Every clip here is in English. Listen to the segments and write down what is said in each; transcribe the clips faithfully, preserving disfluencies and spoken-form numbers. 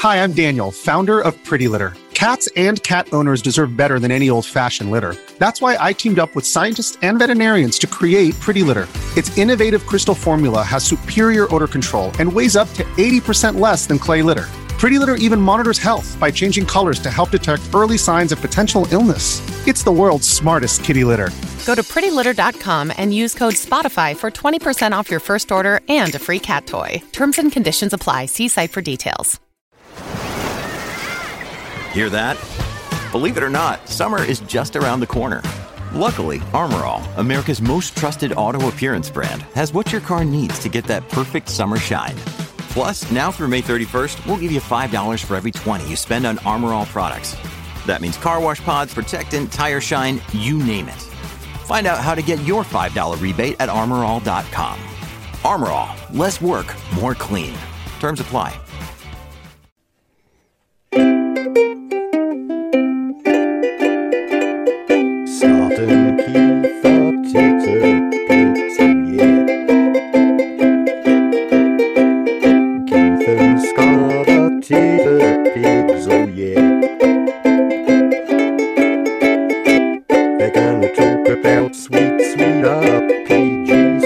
Hi, I'm Daniel, founder of Pretty Litter. Cats and cat owners deserve better than any old-fashioned litter. That's why I teamed up with scientists and veterinarians to create Pretty Litter. Its innovative crystal formula has superior odor control and weighs up to eighty percent less than clay litter. Pretty Litter even monitors health by changing colors to help detect early signs of potential illness. It's the world's smartest kitty litter. Go to pretty litter dot com and use code SPOTIFY for twenty percent off your first order and a free cat toy. Terms and conditions apply. See site for details. Hear that? Believe it or not, summer is just around the corner. Luckily, Armor All, America's most trusted auto appearance brand, has what your car needs to get that perfect summer shine. Plus, now through May thirty-first, we'll give you five dollars for every twenty you spend on Armor All products. That means car wash pods, protectant, tire shine, you name it. Find out how to get your five dollars rebate at armor all dot com. Armor All, less work, more clean. Terms apply. Scott and Keith are Titterpigs, oh yeah. Keith and Scott are Titterpigs, oh yeah. They're gonna talk about sweet, sweet R P Gs.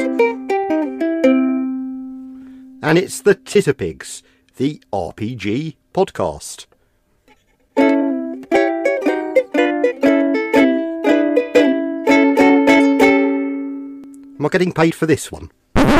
And it's the Titterpigs, the R P G podcast. Am I getting paid for this one?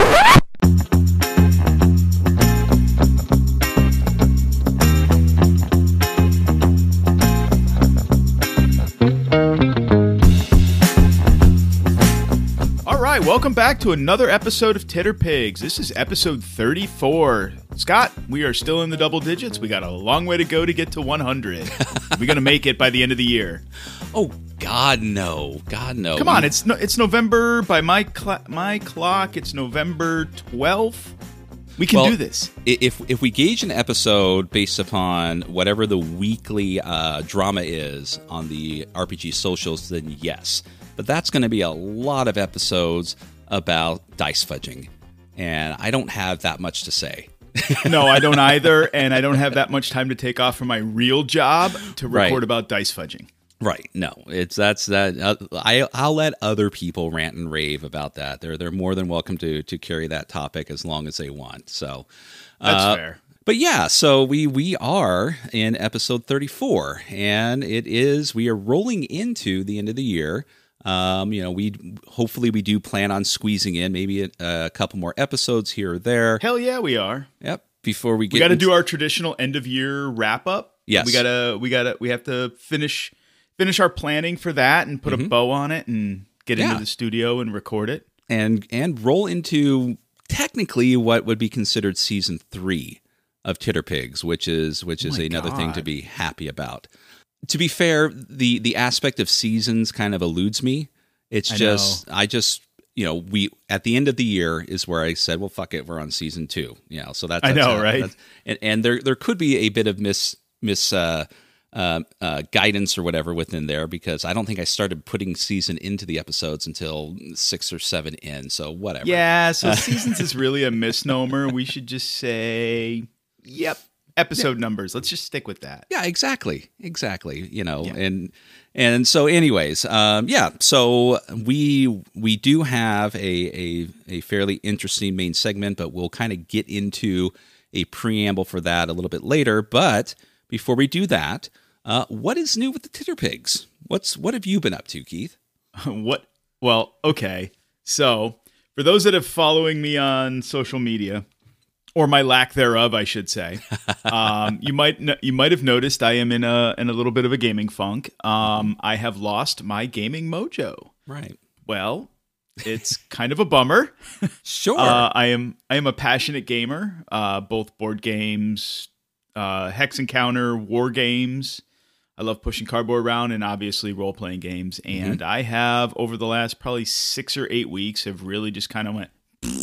All right, welcome back to another episode of Titterpigs. This is episode thirty-four. Scott, we are still in the double digits. We got a long way to go to get to one hundred. We're going to make it by the end of the year. Oh, God, no. God, no. Come on, it's no, it's November. By my cl- my clock, it's November twelfth. We can well, do this. If if we gauge an episode based upon whatever the weekly uh, drama is on the R P G socials, then yes. But that's going to be a lot of episodes about dice fudging. And I don't have that much to say. No, I don't either. And I don't have that much time to take off from my real job to record Right. about dice fudging. Right. No, it's that's that. Uh, I I'll let other people rant and rave about that. They're they're more than welcome to to carry that topic as long as they want. So That's uh, fair. But yeah, so we we are in episode thirty-four, and it is we are rolling into the end of the year. Um, you know, we hopefully we do plan on squeezing in maybe a, a couple more episodes here or there. Hell yeah, we are. Yep. Before we get, We got to into- do our traditional end of year wrap up. Yes. We gotta we gotta we have to finish finish our planning for that and put Mhm. a bow on it and get Yeah. into the studio and record it. and and roll into technically what would be considered season three of Titterpigs, which is which is my another thing to God. be happy about. To be fair, the the aspect of seasons kind of eludes me. It's I just I just you know we at the end of the year is where I said, well, fuck it, we're on season two. You know, so that's, I that's know, uh, right? that's- and and there there could be a bit of miss miss. Uh, uh, uh, guidance or whatever within there, because I don't think I started putting season into the episodes until six or seven in. So whatever. Yeah, so seasons is really a misnomer. We should just say, yep, episode numbers. Let's just stick with that. Yeah, exactly. Exactly. You know, Yeah. and and so anyways, um, yeah, so we we do have a, a a fairly interesting main segment, but we'll kind of get into a preamble for that a little bit later. But before we do that, uh, what is new with the Titterpigs? What's what have you been up to, Keith? What? Well, okay. So, for those that have following me on social media, or my lack thereof, I should say, um, you might kn- you might have noticed I am in a in a little bit of a gaming funk. Um, I have lost my gaming mojo. Right. Well, it's kind of a bummer. Sure. Uh, I am I am a passionate gamer, uh, both board games, uh, Hex Encounter, war games. I love pushing cardboard around, and obviously role playing games. And I have over the last probably six or eight weeks have really just kind of went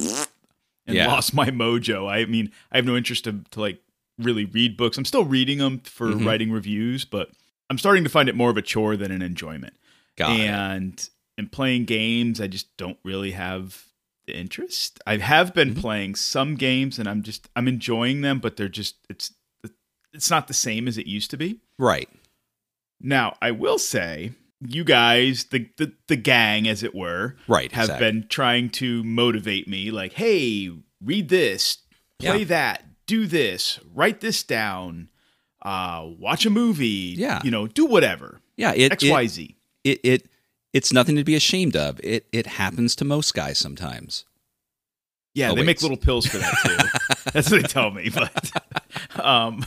and Yeah. lost my mojo. I mean, I have no interest to, to like really read books. I'm still reading them for Mhm. writing reviews, but I'm starting to find it more of a chore than an enjoyment. Got it. and in playing games, I just don't really have the interest. I have been Mhm. playing some games, and I'm just I'm enjoying them, but they're just it's it's not the same as it used to be. Right. Now, I will say, you guys, the the, the gang, as it were, right, have exactly. been trying to motivate me. Like, hey, read this, play Yeah. that, do this, write this down, uh, watch a movie. Yeah. You know, do whatever. Yeah, it, X, Y, Z. It, it it's nothing to be ashamed of. It it happens to most guys sometimes. Yeah, Oh, they wait. make little pills for that too. That's what they tell me, but um,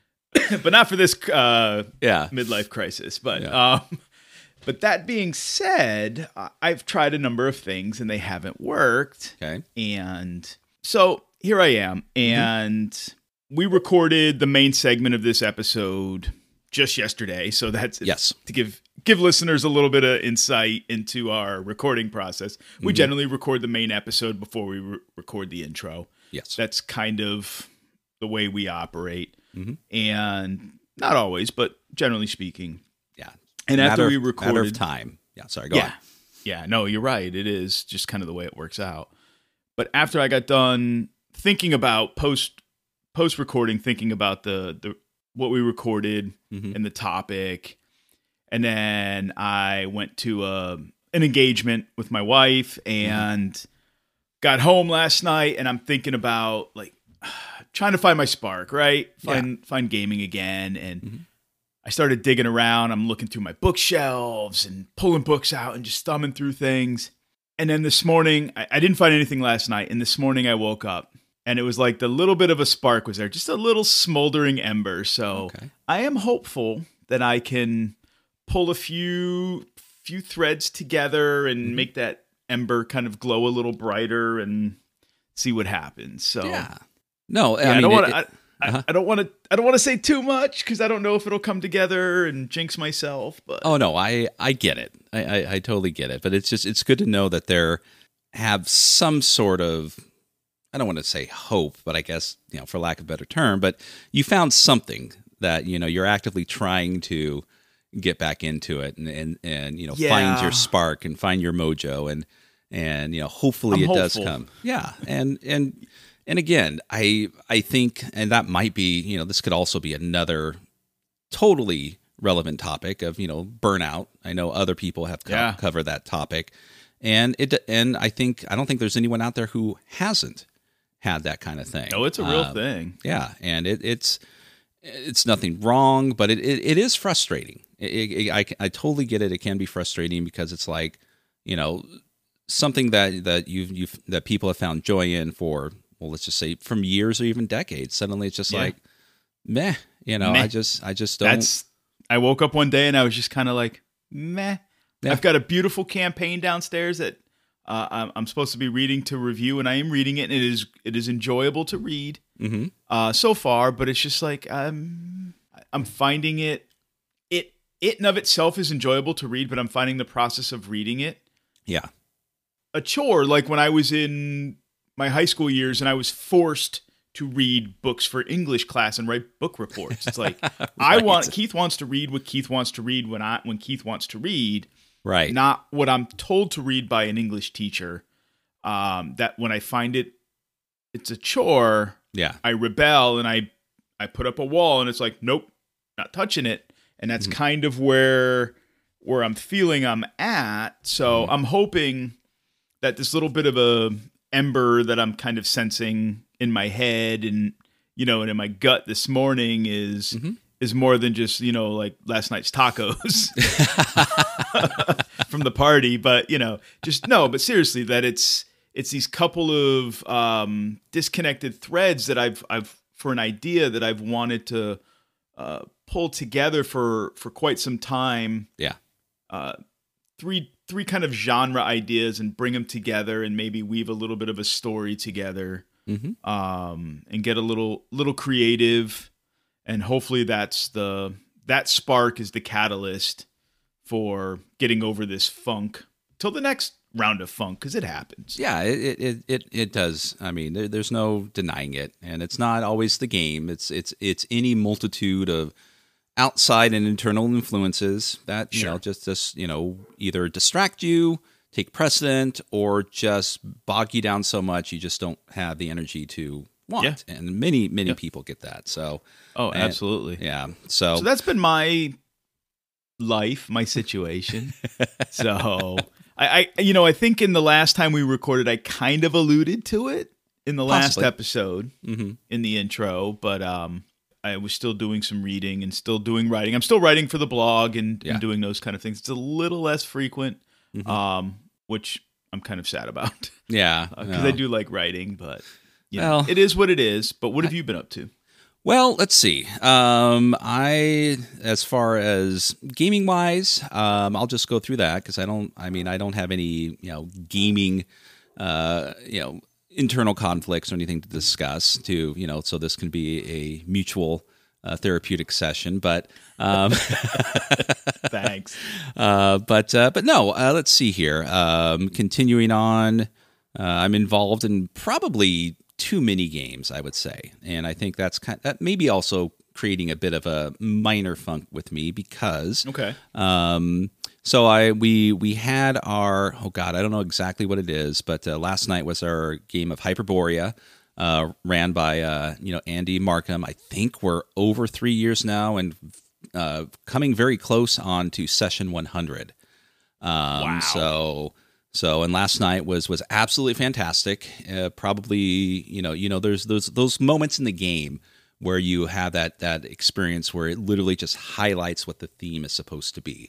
but not for this uh, Yeah. midlife crisis. But Yeah. um, but that being said, I- I've tried a number of things and they haven't worked. Okay. And so here I am, and mm-hmm. we recorded the main segment of this episode just yesterday. So that's Yes. to give give listeners a little bit of insight into our recording process. We Mm-hmm. generally record the main episode before we re- record the intro. Yes. That's kind of the way we operate. Mhm. And not always, but generally speaking. Yeah. And matter after we of, recorded, matter of time. Yeah. Sorry. Go yeah, on. yeah, no, you're right. It is just kind of the way it works out. But after I got done thinking about post post recording, thinking about the the what we recorded Mhm. and the topic, and then I went to a, an engagement with my wife and mm-hmm. got home last night, and I'm thinking about like trying to find my spark, right? Find yeah. find gaming again, and mm-hmm. I started digging around. I'm looking through my bookshelves and pulling books out and just thumbing through things. And then this morning, I, I didn't find anything last night. And this morning I woke up and it was like the little bit of a spark was there, just a little smoldering ember. So Okay. I am hopeful that I can pull a few few threads together and mm-hmm. make that ember kind of glow a little brighter and see what happens. So yeah. No, I, yeah, mean, I don't want to. it, I, uh-huh. I don't want to. I don't want to say too much because I don't know if it'll come together and jinx myself. But oh no, I, I get it. I, I, I totally get it. But it's just it's good to know that there have some sort of, I don't want to say hope, but I guess, you know, for lack of a better term, but you found something that, you know, you're actively trying to get back into it and and, and you know yeah. find your spark and find your mojo and and you know hopefully I'm it hopeful. does come. Yeah, and and. And again, I I think, and that might be, you know, this could also be another totally relevant topic of, you know, burnout. I know other people have co- yeah. covered that topic, and it and I think I don't think there's anyone out there who hasn't had that kind of thing. No, it's a real um, thing. Yeah, and it, it's it's nothing wrong, but it it, it is frustrating. It, it, I I totally get it. It can be frustrating because it's like, you know, something that that you you that people have found joy in for. Well, let's just say from years or even decades. Suddenly it's just yeah. like, meh, you know, meh. I just, I just don't. That's, I woke up one day and I was just kind of like, meh. Yeah. I've got a beautiful campaign downstairs that uh, I'm, I'm supposed to be reading to review, and I am reading it, and it is, it is enjoyable to read Mm-hmm. uh, so far, but it's just like, I'm, I'm finding it, it, it in of itself is enjoyable to read, but I'm finding the process of reading it Yeah. a chore. Like when I was in my high school years and I was forced to read books for English class and write book reports. It's like, Right. I want, Keith wants to read what Keith wants to read when I, when Keith wants to read, Right. not what I'm told to read by an English teacher. Um, that when I find it, it's a chore, Yeah. I rebel and I, I put up a wall and it's like, nope, not touching it. And that's Mm-hmm. kind of where, where I'm feeling I'm at. So Mm-hmm. I'm hoping that this little bit of a ember that I'm kind of sensing in my head and, you know, and in my gut this morning is, Mhm. is more than just, you know, like last night's tacos from the party, but you know, just no, but seriously that it's, it's these couple of, um, disconnected threads that I've, I've, for an idea that I've wanted to, uh, pull together for, for quite some time. Yeah. Uh, three, three kind of genre ideas and bring them together and maybe weave a little bit of a story together, Mm-hmm. um, and get a little, little creative. And hopefully that's the, that spark is the catalyst for getting over this funk till the next round of funk. Cause it happens. Yeah, it, it, it, it does. I mean, there, there's no denying it. And it's not always the game. It's, it's, it's any multitude of outside and internal influences that, you Sure. know, just, just, you know, either distract you, take precedent, or just bog you down so much you just don't have the energy to want, Yeah. and many many Yeah. people get that. So, Oh, and- absolutely. yeah. So, So that's been my life, my situation. So I, I, you know, I think in the last time we recorded, I kind of alluded to it in the last Possibly. episode hmm in the intro, but um, I was still doing some reading and still doing writing. I'm still writing for the blog and, Yeah. and doing those kind of things. It's a little less frequent, Mhm. um, which I'm kind of sad about yeah, because no. I do like writing, but you know, Well, it is what it is. But what have you been up to? Well, let's see. Um, I, as far as gaming wise, um, I'll just go through that because I don't. I mean, I don't have any, you know, gaming, uh, you know, internal conflicts or anything to discuss. To you know, so this can be a mutual uh, therapeutic session. But, um, Thanks. uh, but, uh, but no. Uh, let's see here. Um, continuing on, uh, I'm involved in probably too many games, I would say, and I think that's kind that maybe also creating a bit of a minor funk with me because Okay. um, so I we we had our oh god I don't know exactly what it is, but uh, last night was our game of Hyperborea, uh, ran by uh, you know Andy Markham. I think we're over three years now and uh, coming very close on to session one hundred. Um, Wow. So. So and last night was was absolutely fantastic. Uh, probably you know you know there's those those moments in the game where you have that that experience where it literally just highlights what the theme is supposed to be.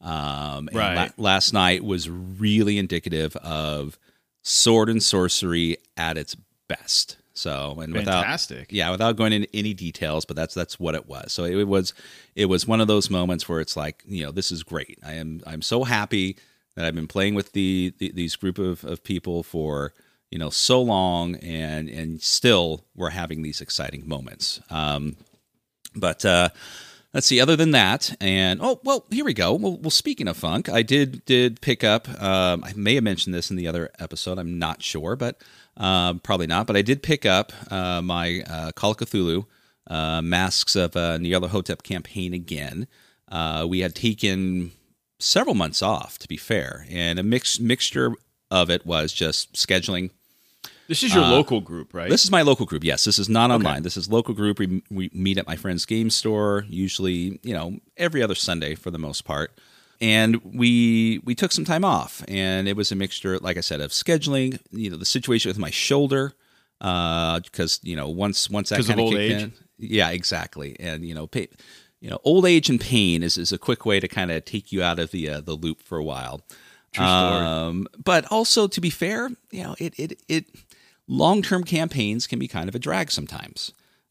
Um, and Right. la- last night was really indicative of sword and sorcery at its best. So and Fantastic. without yeah without going into any details, but that's that's what it was. So it, it was it was one of those moments where it's like you know this is great. I am I'm so happy that I've been playing with the, the these group of, of people for you know so long, and and still we're having these exciting moments. Um, but uh, let's see. Other than that, and oh well, here we go. Well, well speaking of funk, I did did pick up. Um, I may have mentioned this in the other episode. I'm not sure, but um, probably not. But I did pick up uh, my uh, Call of Cthulhu uh, Masks of uh, Nyarlathotep campaign again. Uh, we had taken several months off, to be fair, and a mix mixture of it was just scheduling. This is your Uh, local group, right? This is my local group. Yes, this is not online. Okay. This is local group. We, we meet at my friend's game store, usually, you know, every other Sunday for the most part. And we we took some time off, and it was a mixture, like I said, of scheduling. You know, the situation with my shoulder, because uh, you know, once once that 'Cause of kind of old kicked age? in, yeah, exactly, and you know, pay, you know, old age and pain is, is a quick way to kind of take you out of the uh, the loop for a while. True story. Um, but also, to be fair, you know, it it it long term campaigns can be kind of a drag sometimes.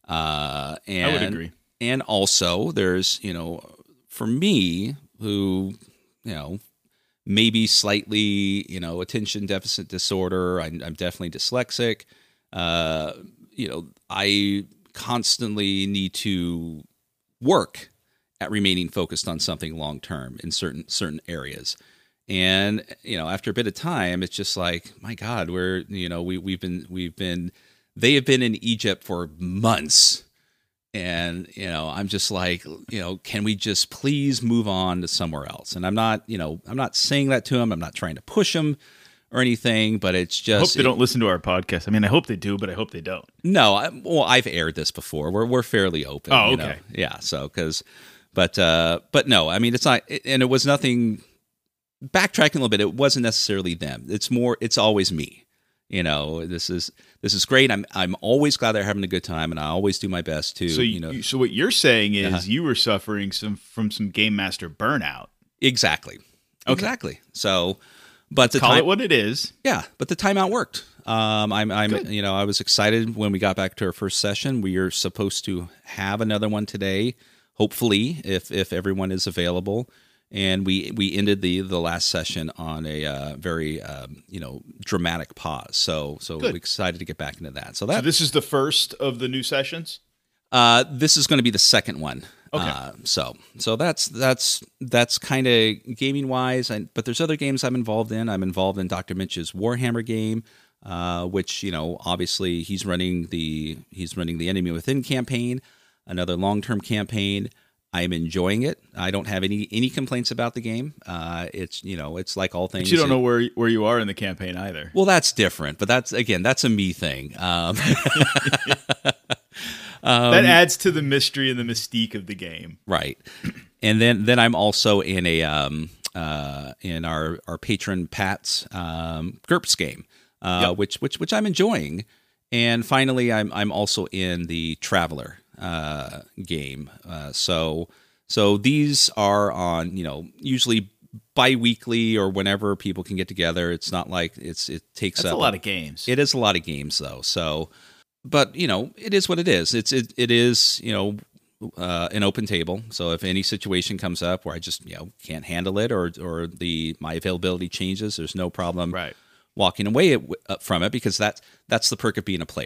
Uh, and, I would agree. And also, there's you know, for me who you know maybe slightly you know attention deficit disorder. I'm, I'm definitely dyslexic. Uh, you know, I constantly need to work at remaining focused on something long term in certain certain areas. And you know, after a bit of time, it's just like, my God, we're you know we we've been we've been they have been in Egypt for months, and you know I'm just like, you know, can we just please move on to somewhere else? And I'm not you know I'm not saying that to them. I'm not trying to push them or anything, but it's I hope just they don't listen to our podcast. I mean, I hope they do, but I hope they don't. no. I, well, I've aired this before. We're we're fairly open. Oh, you know? okay. Yeah. So because, but uh, but no. I mean, it's not, and it was nothing. Backtracking a little bit, it wasn't necessarily them. It's more. It's always me. You know, this is this is great. I'm I'm always glad they're having a good time, and I always do my best to So you you, know so what you're saying is Uh-huh. you were suffering some from some game master burnout. exactly, Okay. exactly. So, but the Call time, it what it is. yeah, but the timeout worked. Um, I'm, I'm, Good. you know, I was excited when we got back to our first session. We are supposed to have another one today, hopefully, if if everyone is available. And we we ended the the last session on a uh, very um, you know dramatic pause. So so Good. we're excited to get back into that. So So that this is the first of the new sessions. uh, this is going to be the second one. Okay. Uh, so so that's that's that's kind of gaming wise. And but there's other games I'm involved in. I'm involved in Doctor Mitch's Warhammer game, uh, which you know obviously he's running the he's running the Enemy Within campaign, another long term campaign. I'm enjoying it. I don't have any any complaints about the game. Uh, it's you know it's like all things. But you don't know where where you are in the campaign either. Well, that's different. But that's again, that's a me thing. Um, um, that adds to the mystery and the mystique of the game, right? And then then I'm also in a um, uh, in our our patron Pat's um, GURPS game, uh, yep. which which which I'm enjoying. And finally, I'm I'm also in the Traveler uh, game. Uh, so so these are on you know usually bi-weekly or whenever people can get together. It's not like it's it takes That's up a lot of games. It is a lot of games though. So, but you know it is what it is. It's it it is you know uh, an open table. So if any situation comes up where I just you know can't handle it or or the my availability changes, there's no problem. Right. Walking away from it because that's that's the perk of being a player.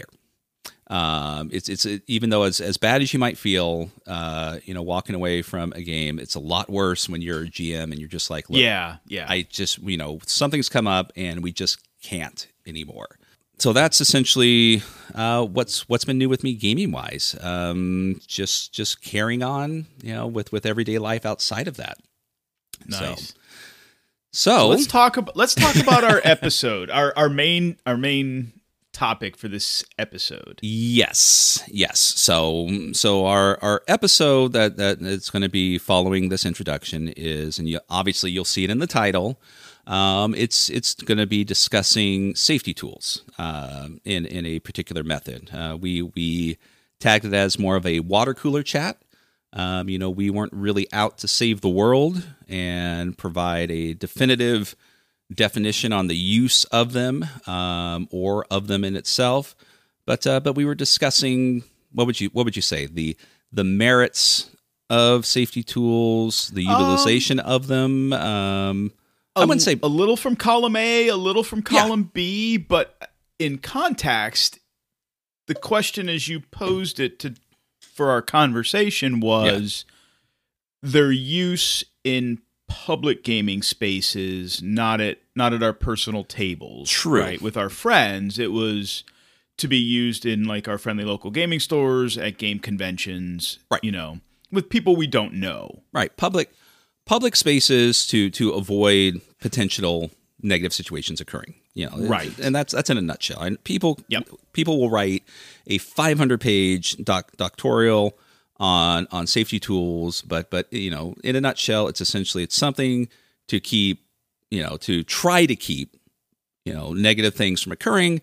Um, it's it's even though as as bad as you might feel, uh, you know, walking away from a game, it's a lot worse when you're a G M and you're just like, look, yeah, yeah, I just you know something's come up and we just can't anymore. So that's essentially uh, what's what's been new with me gaming wise. Um, just just carrying on, you know, with with everyday life outside of that. Nice. So, So, so let's talk about let's talk about our episode, our our main our main topic for this episode. Yes, yes. So so our our episode that that is going to be following this introduction is, and you, obviously you'll see it in the title. Um, it's it's going to be discussing safety tools uh, in in a particular method. Uh, we we tagged it as more of a water cooler chat. Um, you know, we weren't really out to save the world and provide a definitive definition on the use of them um, or of them in itself, but uh, but we were discussing what would you what would you say the the merits of safety tools, the utilization um, of them. Um, I wouldn't say a little from column A, a little from column yeah. B, but in context, the question as you posed it to. For our conversation was yeah. their use in public gaming spaces, not at not at our personal tables. True. Right? With our friends, it was to be used in like our friendly local gaming stores, at game conventions, right. you know, with people we don't know. Right. Public public spaces to to avoid potential negative situations occurring. You know, right. And that's that's in a nutshell. And people yep. people will write a five hundred page doc, doctoral on on safety tools, but but you know, in a nutshell, it's essentially it's something to keep, you know, to try to keep, you know, negative things from occurring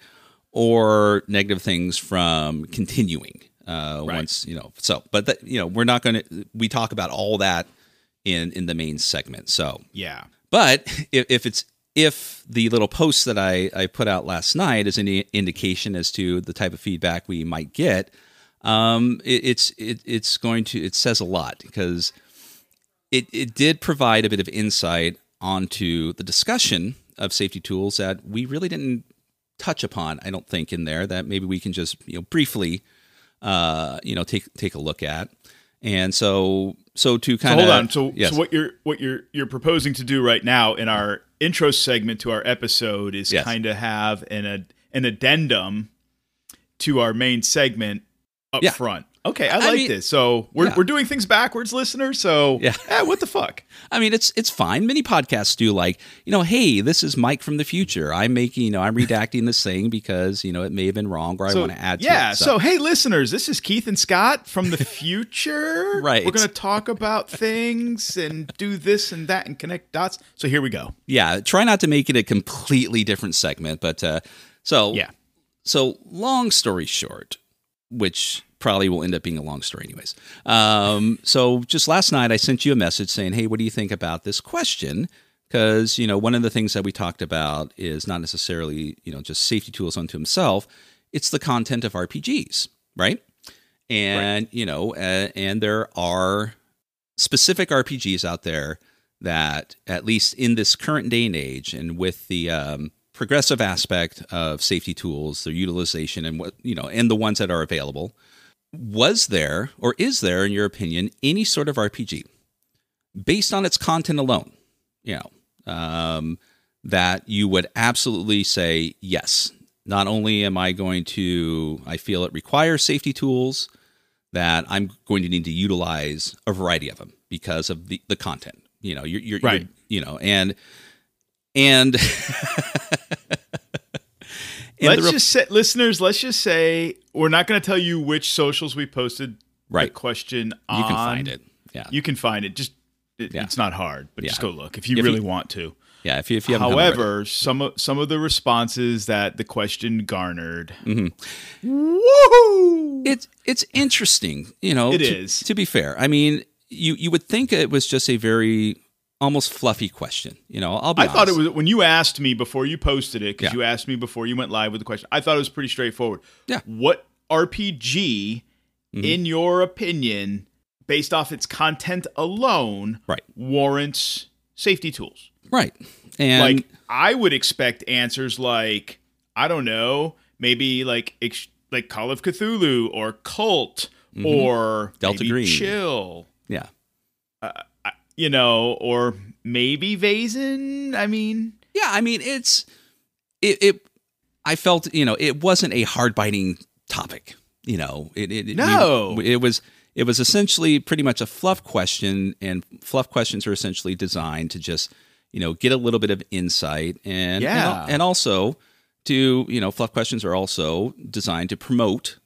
or negative things from continuing. Uh, right. Once you know, so but that, you know, we're not going to we talk about all that in in the main segment. So yeah, but if, if it's If the little post that I, I put out last night is any indication as to the type of feedback we might get, um, it, it's it, it's going to it says a lot because it it did provide a bit of insight onto the discussion of safety tools that we really didn't touch upon. I don't think in there that maybe we can just you know briefly uh, you know take take a look at. And so, so to kind of so hold on. So, yes. so what you're what you're you're proposing to do right now in our intro segment to our episode is yes. kind of have an a, an addendum to our main segment up yeah. front. Okay, I like I mean, this. So we're yeah. we're doing things backwards, listeners. So yeah, eh, what the fuck? I mean, it's it's fine. Many podcasts do like, you know, hey, this is Mike from the future. I'm making, you know, I'm redacting this thing because, you know, it may have been wrong or so, I want to add to yeah, it. So. so hey, listeners, this is Keith and Scott from the future. Right. We're going to talk about things and do this and that and connect dots. So here we go. Yeah, try not to make it a completely different segment, but uh, so yeah. So long story short, which probably will end up being a long story anyways. Um, so just last night I sent you a message saying, hey, what do you think about this question? Because, you know, one of the things that we talked about is not necessarily, you know, just safety tools unto himself. It's the content of R P Gs, right? And, right. you know, uh, and there are specific R P Gs out there that, at least in this current day and age, and with the um, progressive aspect of safety tools, their utilization and what, you know, and the ones that are available, was there, or is there, in your opinion, any sort of R P G based on its content alone, you know, um, that you would absolutely say, yes, not only am I going to, I feel it requires safety tools, that I'm going to need to utilize a variety of them because of the, the content. You know, you're, you're right. You're, you know, and and, and let's re- just say, listeners, let's just say we're not going to tell you which socials we posted right. the question on. You can find it. Yeah, you can find it. Just it, yeah. it's not hard, but yeah. just go look if you if really you, want to. Yeah, if you if you haven't. However, some of some of the responses that the question garnered, mm-hmm. woohoo! It's it's interesting, you know. It to, is. To be fair, I mean, you you would think it was just a very almost fluffy question. You know, I'll be I honest. thought it was when you asked me before you posted it, because Yeah. you asked me before you went live with the question. I thought it was pretty straightforward. Yeah. What R P G, Mhm. in your opinion, based off its content alone, Right. warrants safety tools? Right. And like, I would expect answers like, I don't know, maybe like ex- like Call of Cthulhu or Cult Mhm. or Delta maybe Green. Chill. yeah. Uh, I- you know, or maybe Vaesen. I mean, Yeah, I mean, it's it, it I felt, you know, it wasn't a hard-biting topic, you know. It it it, No. we- it was it was essentially pretty much a fluff question, and fluff questions are essentially designed to just, you know, get a little bit of insight and Yeah. and, and also to, you know, fluff questions are also designed to promote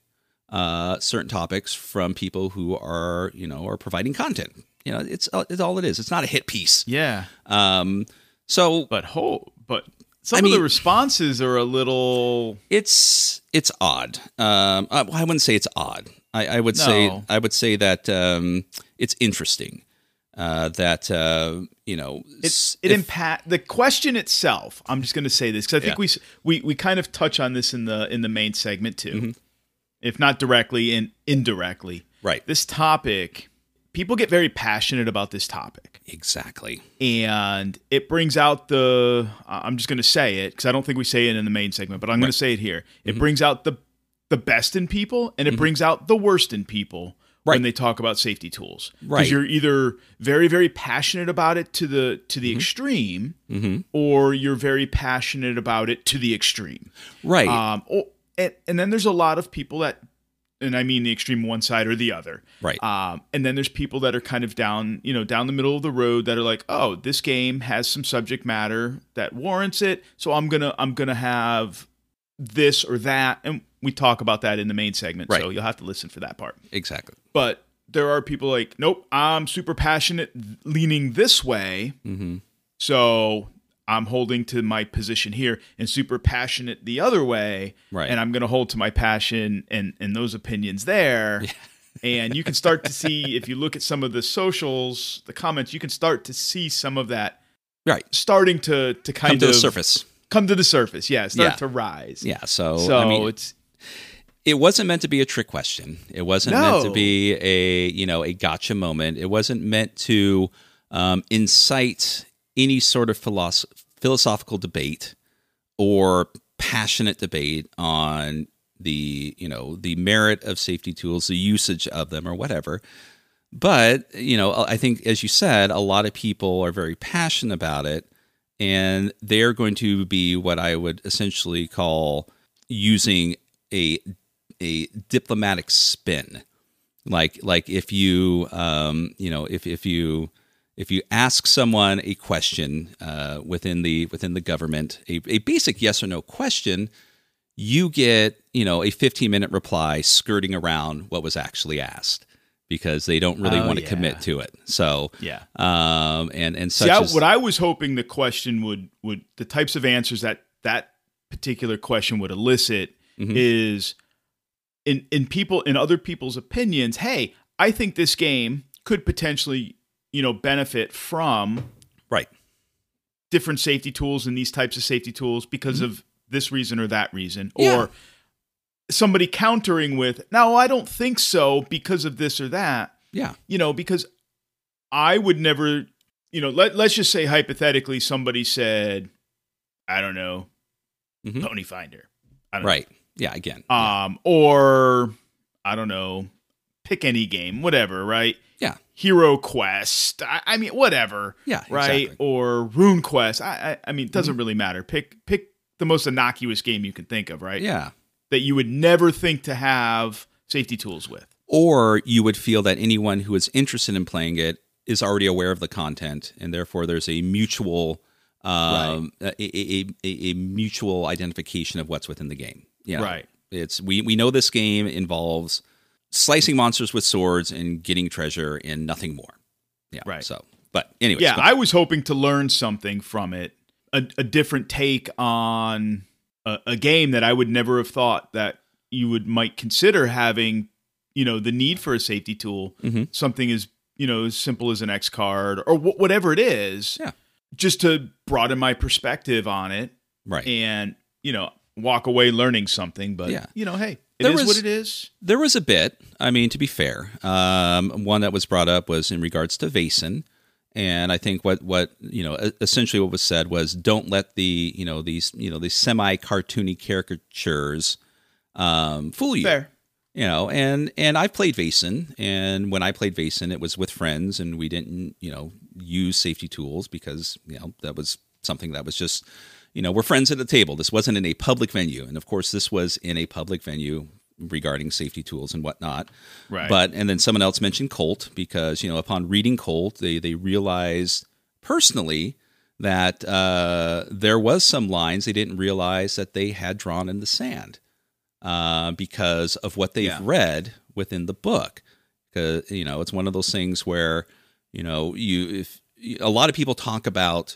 uh, certain topics from people who are, you know, are providing content. You know, it's it's all it is. It's not a hit piece. yeah. Um, so But ho- but some I of the mean- responses are a little. It's it's odd. Um, I, I wouldn't say it's odd. I, I would say No. I would say that um, it's interesting. Uh, that uh, you know, It's s- it if- impact the question itself. I'm just going to say this because I think Yeah. we s- we we kind of touch on this in the in the main segment too, Mm-hmm. if not directly and indirectly. Right. This topic, people get very passionate about this topic, exactly. and it brings out the. I'm just going to say it because I don't think we say it in the main segment, but I'm going Right. to say it here. It Mm-hmm. brings out the the best in people, and it brings out the worst in people. Right. When they talk about safety tools, Right. Because you're either very, very passionate about it to the to the extreme, Mm-hmm. or you're very passionate about it to the extreme. Right. Um, oh, and, and then there's a lot of people that, and I mean the extreme one side or the other. Right. Um, and then there's people that are kind of down, you know, down the middle of the road that are like, oh, this game has some subject matter that warrants it, so I'm gonna I'm gonna have this or that, and we talk about that in the main segment. Right. So you'll have to listen for that part. exactly. But there are people like, nope, I'm super passionate leaning this way. Mm-hmm. So I'm holding to my position here, and super passionate the other way. Right. And I'm going to hold to my passion and, and those opinions there. And you can start to see, if you look at some of the socials, the comments, you can start to see some of that Right. starting to, to kind Come to of the surface. come to the surface. Yeah. Start Yeah. to rise. Yeah. So, So I mean, it's, it wasn't meant to be a trick question. It wasn't No. meant to be a, you know, a gotcha moment. It wasn't meant to um, incite any sort of philosoph- philosophical debate or passionate debate on the, you know, the merit of safety tools, the usage of them or whatever. But, you know, I think, as you said, a lot of people are very passionate about it, and they're going to be what I would essentially call using a a diplomatic spin. Like like if you um, you know if if you if you ask someone a question uh, within the within the government, a, a basic yes or no question, you get, you know, a fifteen minute reply skirting around what was actually asked, because they don't really Oh, want to yeah. commit to it. So Yeah. um, and and such See, I, as, what I was hoping the question would would the types of answers that that particular question would elicit Mhm. is in in people in other people's opinions. Hey, I think this game could potentially, you know, benefit from right. different safety tools and these types of safety tools because of this reason or that reason, Yeah. or somebody countering with, no, I don't think so because of this or that. Yeah. You know, because I would never, you know, let, let's just say hypothetically somebody said, I don't know, Mhm. Pony Finder. I don't Right. Yeah. Again. know. yeah. Um, or, I don't know, pick any game, whatever, right? Yeah. Hero Quest. I, I mean, whatever. Yeah, Right. exactly. Or Rune Quest. I, I, I mean, it doesn't Mm-hmm. really matter. Pick, pick the most innocuous game you can think of, right? Yeah. That you would never think to have safety tools with. or you would feel that anyone who is interested in playing it is already aware of the content, and therefore there's a mutual um, right. a, a, a, a mutual identification of what's within the game. You know, right. It's we we know this game involves slicing monsters with swords and getting treasure and nothing more. Yeah. Right. So, but anyway. Yeah, I was hoping to learn something from it, a, a different take on a, a game that I would never have thought that you would might consider having, you know, the need for a safety tool, mm-hmm. something as, you know, as simple as an X card or wh- whatever it is, yeah. just to broaden my perspective on it. Right. And, you know, walk away learning something, but yeah. you know, hey, it there is was, what it is. There was a bit, I mean, to be fair, um, one that was brought up was in regards to Vaesen. And I think what, what, you know, essentially what was said was don't let the, you know, these, you know, these semi-cartoony caricatures um, fool you. Fair. You know, and, and I've played Vaesen, and when I played Vaesen, it was with friends, and we didn't, you know, use safety tools because, you know, that was something that was just, you know, we're friends at the table. This wasn't in a public venue. And of course, this was in a public venue regarding safety tools and whatnot. Right. But, and then someone else mentioned Colt because, you know, upon reading Colt, they, they realized personally that uh, there was some lines they didn't realize that they had drawn in the sand. Uh, because of what they've yeah. read within the book. Because, you know, it's one of those things where, you know, you if a lot of people talk about,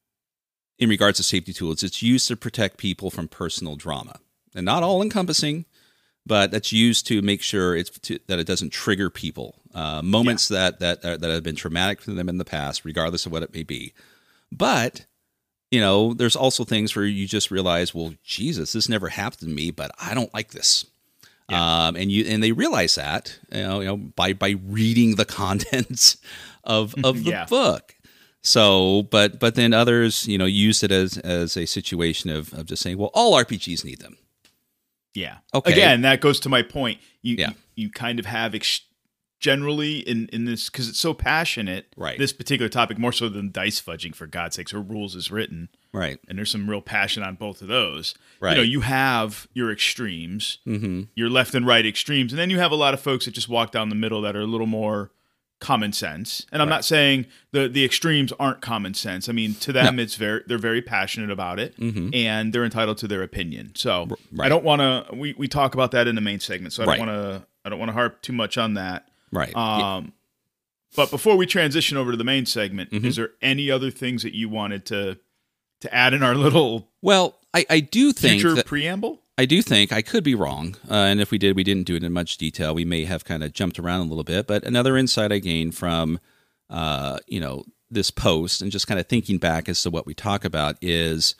in regards to safety tools, it's used to protect people from personal drama. And not all encompassing, but that's used to make sure it's to, that it doesn't trigger people. Uh, moments yeah. that, that, uh, that have been traumatic for them in the past, regardless of what it may be. But you know, there's also things where you just realize, well, Jesus, this never happened to me, but I don't like this. Yeah. Um, and you and they realize that, you know, you know by by reading the contents of of the yeah. book. So, but but then others, you know, use it as as a situation of of just saying, well, all R P Gs need them. Yeah. Okay. Again, that goes to my point. You yeah. you, you kind of have ex- generally in, in this, because it's so passionate, right. this particular topic, more so than dice fudging, for God's sakes, or rules is written. Right. And there's some real passion on both of those. Right. You know, you have your extremes, mm-hmm. your left and right extremes, and then you have a lot of folks that just walk down the middle that are a little more common sense. And I'm right. not saying the the extremes aren't common sense. I mean, to them, no. it's very they're very passionate about it, mm-hmm. and they're entitled to their opinion. So right. I don't want to. We, we talk about that in the main segment, so I right. don't want to. I don't want to harp too much on that. Right. Um, yeah. But before we transition over to the main segment, mm-hmm. is there any other things that you wanted to to add in our little well, I, I do think future that, preamble? I do think I could be wrong, uh, and if we did, we didn't do it in much detail. We may have kind of jumped around a little bit. But another insight I gained from uh, you know this post and just kind of thinking back as to what we talk about is,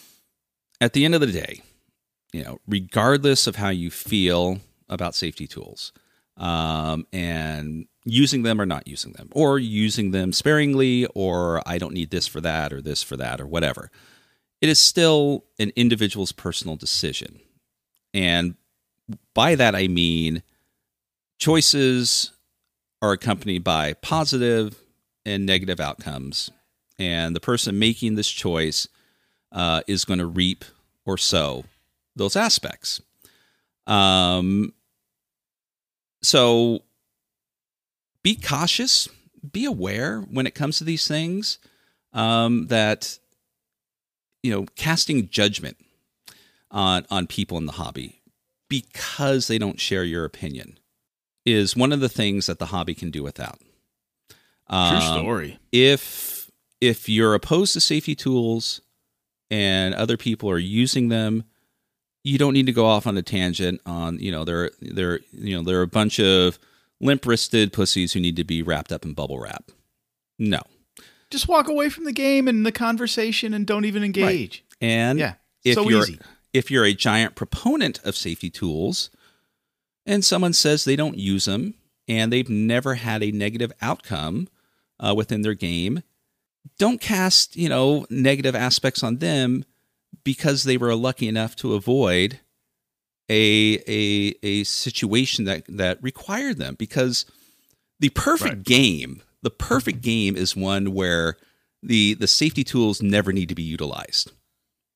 at the end of the day, you know, regardless of how you feel about safety tools, um, and using them or not using them, or using them sparingly, or I don't need this for that, or this for that, or whatever, it is still an individual's personal decision. And by that, I mean choices are accompanied by positive and negative outcomes. And the person making this choice uh, is going to reap or sow those aspects. Um, so be cautious, be aware when it comes to these things, um, that, you know, casting judgment on, on people in the hobby because they don't share your opinion is one of the things that the hobby can do without. Um, True story. If, if you're opposed to safety tools and other people are using them, you don't need to go off on a tangent on, you know, there, there, you know, there are a bunch of limp-wristed pussies who need to be wrapped up in bubble wrap. No. Just walk away from the game and the conversation and don't even engage. Right. And yeah, if so you're easy. if you're a giant proponent of safety tools and someone says they don't use them and they've never had a negative outcome uh, within their game, don't cast, you know, negative aspects on them because they were lucky enough to avoid a a a situation that, that required them. Because the perfect right. game, the perfect game is one where the the safety tools never need to be utilized.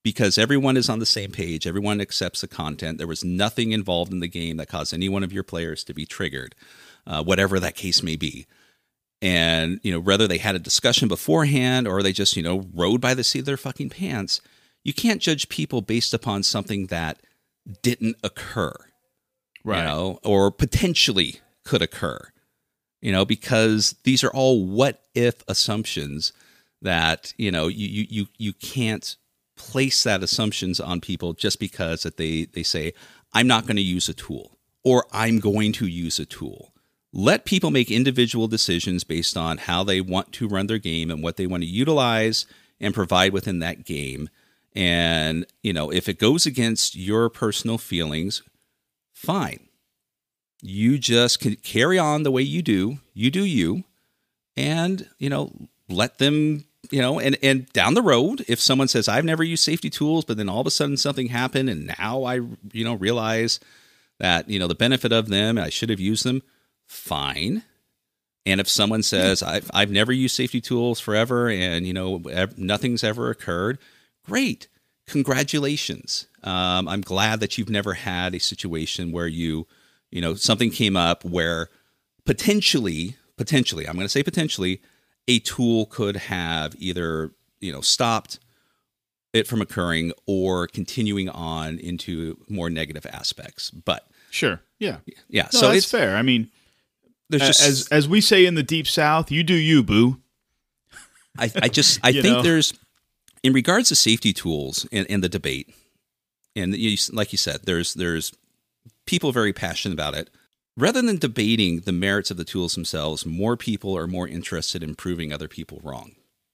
because everyone is on the same page. Everyone accepts the content. There was nothing involved in the game that caused any one of your players to be triggered, uh, whatever that case may be. And, you know, whether they had a discussion beforehand or they just, you know, rode by the seat of their fucking pants, you can't judge people based upon something that didn't occur, right? You know, or potentially could occur, you know, because these are all what if assumptions that, you know, you you you, you can't place that assumptions on people just because that they, they say, I'm not going to use a tool or I'm going to use a tool. Let people make individual decisions based on how they want to run their game and what they want to utilize and provide within that game. And, you know, if it goes against your personal feelings, fine. You just can carry on the way you do. You do you. And, you know, let them, you know, and, and down the road, if someone says, I've never used safety tools, but then all of a sudden something happened and now I, you know, realize that, you know, the benefit of them, I should have used them, fine. And if someone says, I've, I've never used safety tools forever and, you know, ev- nothing's ever occurred, great. Congratulations. Um, I'm glad that you've never had a situation where you, you know, something came up where potentially, potentially, I'm going to say potentially, a tool could have either, you know, stopped it from occurring or continuing on into more negative aspects. But sure. Yeah. Yeah. No, so that's it's fair. I mean, there's just, as, as we say in the Deep South, you do you, boo. I, I just, I think know? there's, in regards to safety tools and, and the debate, and you, like you said, there's there's people very passionate about it. Rather than debating the merits of the tools themselves, more people are more interested in proving other people wrong,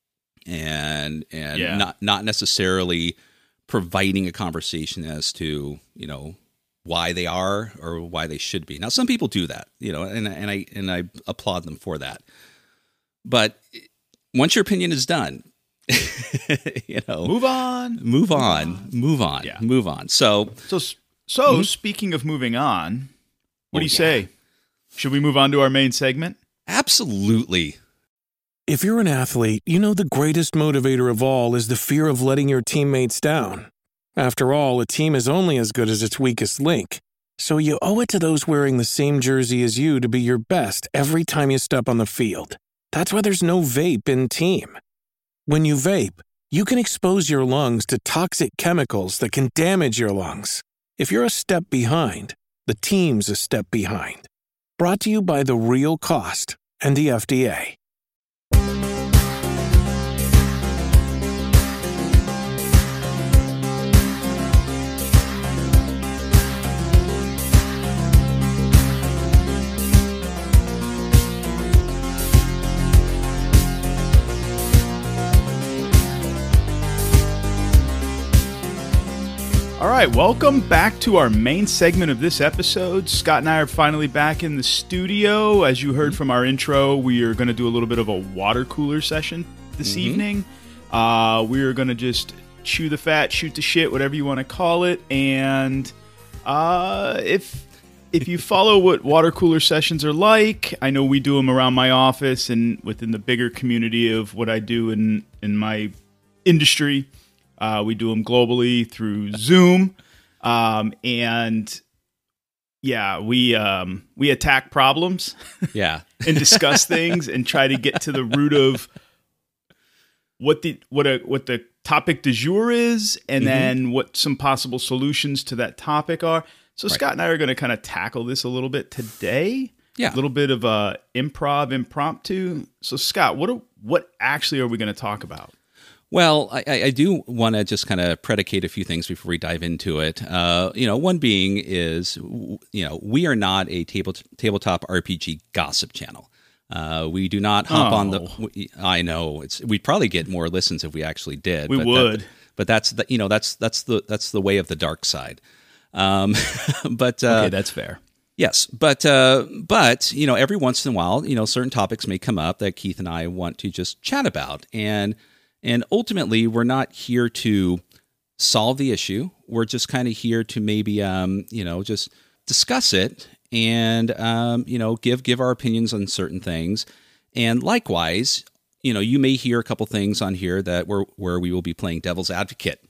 and and yeah. not not necessarily providing a conversation as to, you know, why they are or why they should be. Now, some people do that, you know, and and I and I applaud them for that. But once your opinion is done, you know, move on, move on, move on, yeah. move on. So, so, so mm-hmm. Speaking of moving on, what oh, do you yeah. say? Should we move on to our main segment? Absolutely. If you're an athlete, you know the greatest motivator of all is the fear of letting your teammates down. After all, a team is only as good as its weakest link. So you owe it to those wearing the same jersey as you to be your best every time you step on the field. That's why there's no vape in team. When you vape, you can expose your lungs to toxic chemicals that can damage your lungs. If you're a step behind, the team's a step behind. Brought to you by The Real Cost and the F D A. All right, welcome back to our main segment of this episode. Scott and I are finally back in the studio. As you heard from our intro, we are going to do a little bit of a water cooler session this mm-hmm. evening. Uh, we are going to just chew the fat, shoot the shit, whatever you want to call it. And uh, if if you follow what water cooler sessions are like, I know we do them around my office and within the bigger community of what I do in, in my industry. Uh, we do them globally through Zoom, um, and yeah, we um, we attack problems, yeah, and discuss things and try to get to the root of what the what a what the topic du jour is, and mm-hmm. then what some possible solutions to that topic are. So right. Scott and I are going to kind of tackle this a little bit today. Yeah, a little bit of a improv, impromptu. So Scott, what are, what actually are we going to talk about? Well, I, I do want to just kind of predicate a few things before we dive into it. Uh, you know, one being is, you know, we are not a table tabletop R P G gossip channel. Uh, we do not hop oh. on the. I know it's. We'd probably get more listens if we actually did. We but would, that, but that's the. You know, that's that's the that's the way of the dark side. Um, but uh, okay, that's fair. Yes, but uh, but you know, every once in a while, you know, certain topics may come up that Keith and I want to just chat about, and. And ultimately, we're not here to solve the issue. We're just kind of here to maybe, um, you know, just discuss it and, um, you know, give give our opinions on certain things. And likewise, you know, you may hear a couple things on here that we're, where we will be playing devil's advocate.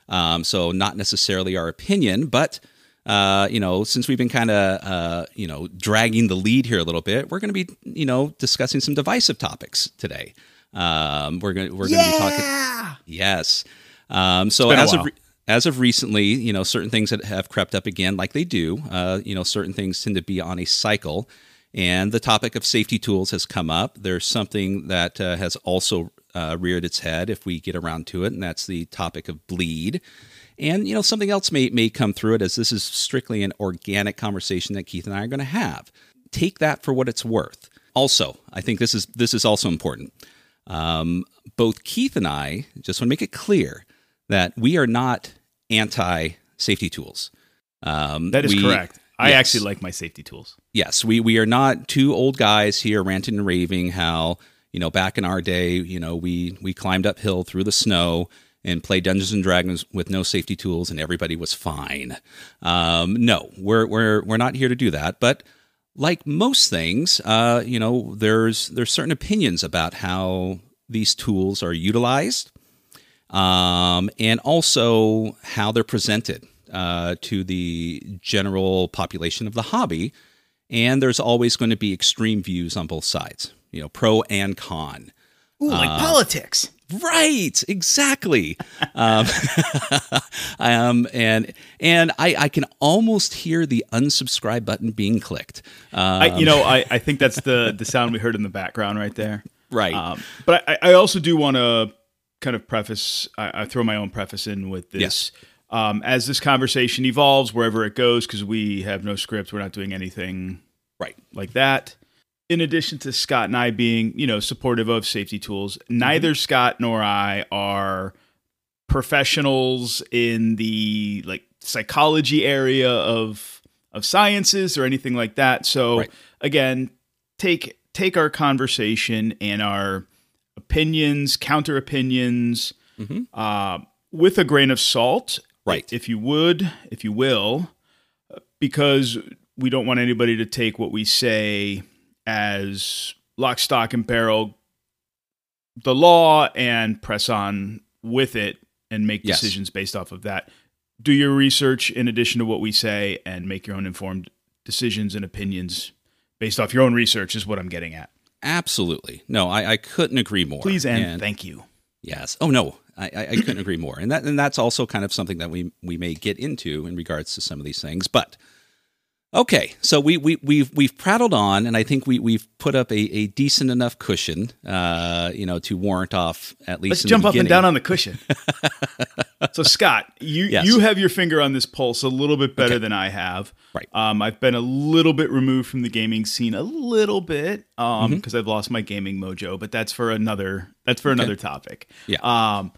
Um, so not necessarily our opinion, but uh, you know, since we've been kind of uh, you know dragging the lead here a little bit, we're going to be you know discussing some divisive topics today. Um, we're going we're going to yeah! be talking. Yes. Um, so as of re- as of recently, you know, certain things that have crept up again, like they do. Uh, you know, certain things tend to be on a cycle, and the topic of safety tools has come up. There's something that uh, has also uh, reared its head if we get around to it, and that's the topic of bleed. And you know, something else may may come through it, as this is strictly an organic conversation that Keith and I are going to have. Take that for what it's worth. Also, I think this is this is also important. Um, both Keith and I just want to make it clear that we are not anti-safety tools. Um, that is we, correct. I yes. actually like my safety tools. Yes, we we are not two old guys here ranting and raving how, you know, back in our day, you know, we we climbed uphill through the snow and played Dungeons and Dragons with no safety tools and everybody was fine. Um, no, we're we're we're not here to do that. But like most things, uh, you know, there's there's certain opinions about how these tools are utilized. Um, and also how they're presented uh, to the general population of the hobby. And there's always going to be extreme views on both sides, you know, pro and con. Ooh, like uh, politics. Right, exactly. um, um, and and I, I can almost hear the unsubscribe button being clicked. Um, I, you know, I, I think that's the, the sound we heard in the background right there. Right. Um, but I, I also do want to kind of preface, I, I throw my own preface in with this. Yes. Um, as this conversation evolves, wherever it goes, because we have no script, we're not doing anything right like that. In addition to Scott and I being, you know, supportive of safety tools, mm-hmm. neither Scott nor I are professionals in the like psychology area of of sciences or anything like that. So right. again, take take our conversation and our opinions, counter opinions, mm-hmm. uh, with a grain of salt, right? If you would, if you will, because we don't want anybody to take what we say as lock, stock, and barrel, the law, and press on with it and make yes. decisions based off of that. Do your research in addition to what we say and make your own informed decisions and opinions based off your own research is what I'm getting at. Absolutely. No, I, I couldn't agree more. Please and, and thank you. Yes. Oh, no, I, I couldn't agree more. And that and that's also kind of something that we we may get into in regards to some of these things. But okay, so we we we've we've prattled on, and I think we we've put up a, a decent enough cushion, uh, you know, to warrant off at least. Let's in jump the up and down on the cushion. So Scott, you yes. you have your finger on this pulse a little bit better okay. than I have. Right. Um, I've been a little bit removed from the gaming scene, a little bit, um, because mm-hmm. I've lost my gaming mojo. But that's for another. That's for okay. another topic. Yeah. Um,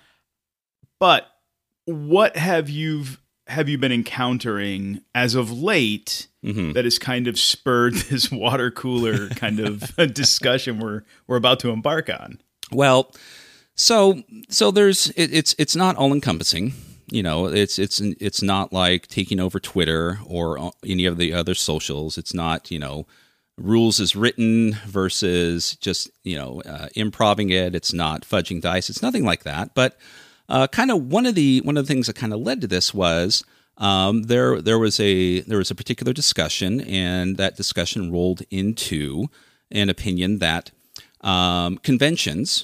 but what have you have you been encountering as of late mm-hmm. that has kind of spurred this water cooler kind of discussion we're we're about to embark on? Well, so so there's it, it's it's not all encompassing. You know, it's it's it's not like taking over Twitter or any of the other socials. It's not, you know, rules as written versus just, you know, uh, improving it. It's not fudging dice. It's nothing like that. But uh, kind of one of the one of the things that kind of led to this was um, there there was a there was a particular discussion, and that discussion rolled into an opinion that um, conventions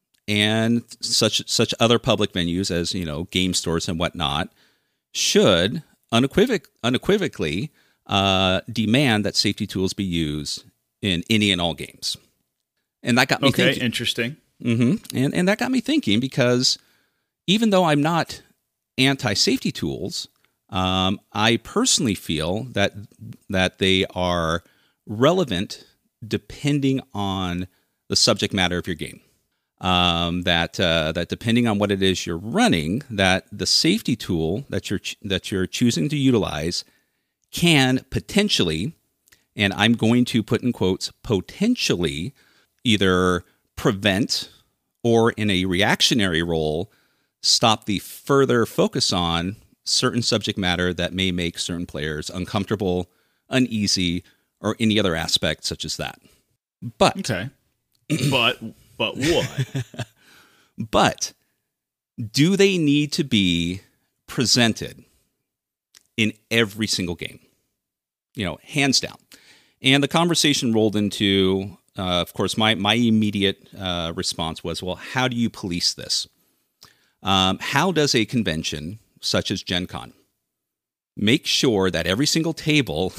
and such such other public venues as, you know, game stores and whatnot should unequivoc- unequivocally uh, demand that safety tools be used in any and all games. And that got me okay, thinking. Interesting. Mm-hmm. And and that got me thinking, because even though I'm not anti-safety tools, um, I personally feel that that they are relevant depending on the subject matter of your game. Um, that uh, that depending on what it is you're running, that the safety tool that you're ch- that you're choosing to utilize can potentially, and I'm going to put in quotes, potentially either prevent or in a reactionary role stop the further focus on certain subject matter that may make certain players uncomfortable, uneasy, or any other aspect such as that. But okay, but. But what? But do they need to be presented in every single game, you know, hands down. And the conversation rolled into, uh, of course, my my immediate uh, response was, well, how do you police this? Um, how does a convention such as Gen Con make sure that every single table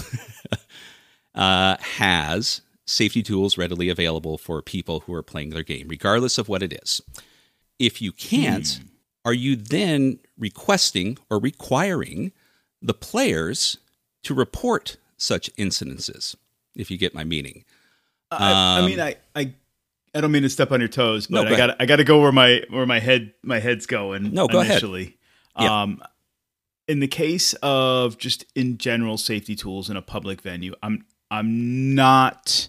uh, has safety tools readily available for people who are playing their game, regardless of what it is? If you can't, hmm. are you then requesting or requiring the players to report such incidences, if you get my meaning? I, um, I mean, I, I I don't mean to step on your toes, but no, I got I got to go where my where my head my head's going. No, go initially. ahead. Um, yeah. In the case of just in general safety tools in a public venue, I'm I'm not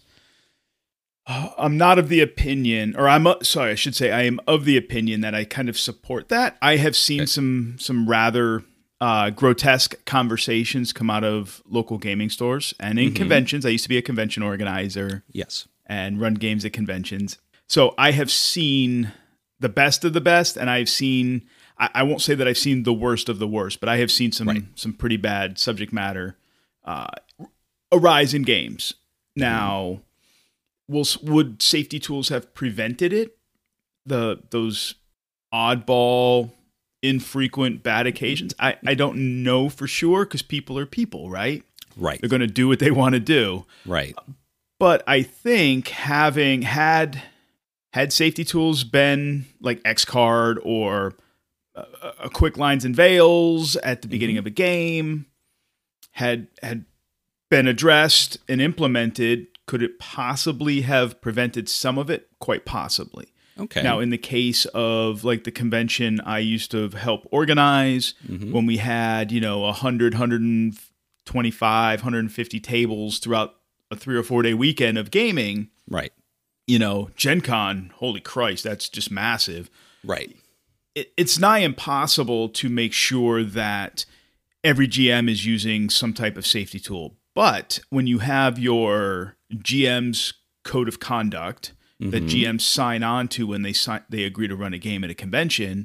I'm not of the opinion, or I'm sorry, I should say I am of the opinion that I kind of support that. I have seen okay. some some rather uh, grotesque conversations come out of local gaming stores and in mm-hmm. conventions. I used to be a convention organizer. Yes. And run games at conventions. So I have seen the best of the best, and I've seen, I, I won't say that I've seen the worst of the worst, but I have seen some right. some pretty bad subject matter uh, arise in games. Now, will, would safety tools have prevented it? The Those oddball, infrequent, bad occasions? I, I don't know for sure, because people are people, right? Right. They're going to do what they want to do. Right. But I think having had had safety tools been like X-Card or a, a quick lines and veils at the beginning mm-hmm. of a game, had had been addressed and implemented, could it possibly have prevented some of it? Quite possibly. Okay. Now, in the case of like the convention I used to help organize, mm-hmm. when we had, you know, one hundred, one twenty-five, one hundred fifty tables throughout a three or four day weekend of gaming, right? You know, Gen Con, holy Christ, that's just massive. Right. It, it's nigh impossible to make sure that every G M is using some type of safety tool. But when you have your G M's code of conduct mm-hmm. that G Ms sign on to when they sign, they agree to run a game at a convention,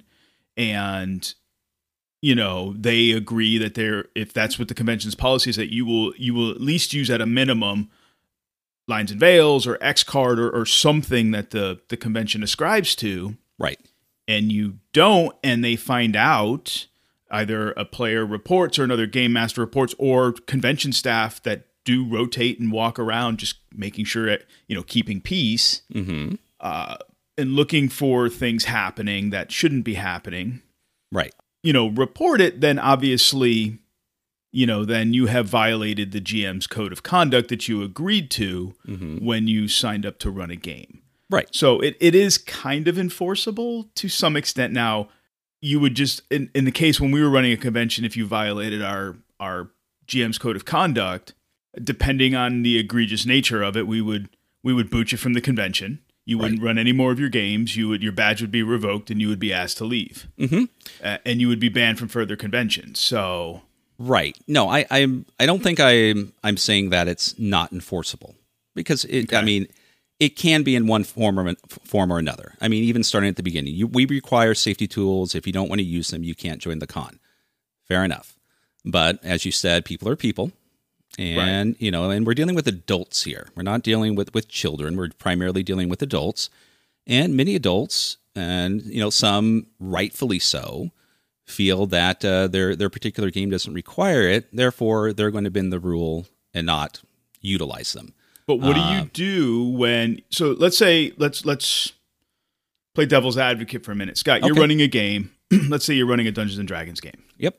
and you know, they agree that they're, if that's what the convention's policy is, that you will you will at least use at a minimum lines and veils or X-Card or, or something that the, the convention ascribes to. Right. And you don't, and they find out, either a player reports or another game master reports, or convention staff that do rotate and walk around just making sure, that, you know, keeping peace mm-hmm. uh, and looking for things happening that shouldn't be happening. Right. You know, report it, then obviously, you know, then you have violated the G M's code of conduct that you agreed to mm-hmm. when you signed up to run a game. Right. So it, it is kind of enforceable to some extent. Now, you would just, in, in the case when we were running a convention, if you violated our, our G M's code of conduct, depending on the egregious nature of it, we would we would boot you from the convention. You wouldn't right. run any more of your games. You would your badge would be revoked, and you would be asked to leave, mm-hmm. uh, and you would be banned from further conventions. So, right? No, I I I don't think I'm I'm saying that it's not enforceable, because it. Okay. I mean, it can be in one form or form or another. I mean, even starting at the beginning, you, we require safety tools. If you don't want to use them, you can't join the con. Fair enough. But as you said, people are people. And, right. you know, and we're dealing with adults here. We're not dealing with, with children. We're primarily dealing with adults. And many adults, and, you know, some rightfully so, feel that uh, their their particular game doesn't require it. Therefore, they're going to bend the rule and not utilize them. But what uh, do you do when, so let's say, let's let's play devil's advocate for a minute. Scott, you're okay. running a game. Let's say you're running a Dungeons and Dragons game. Yep.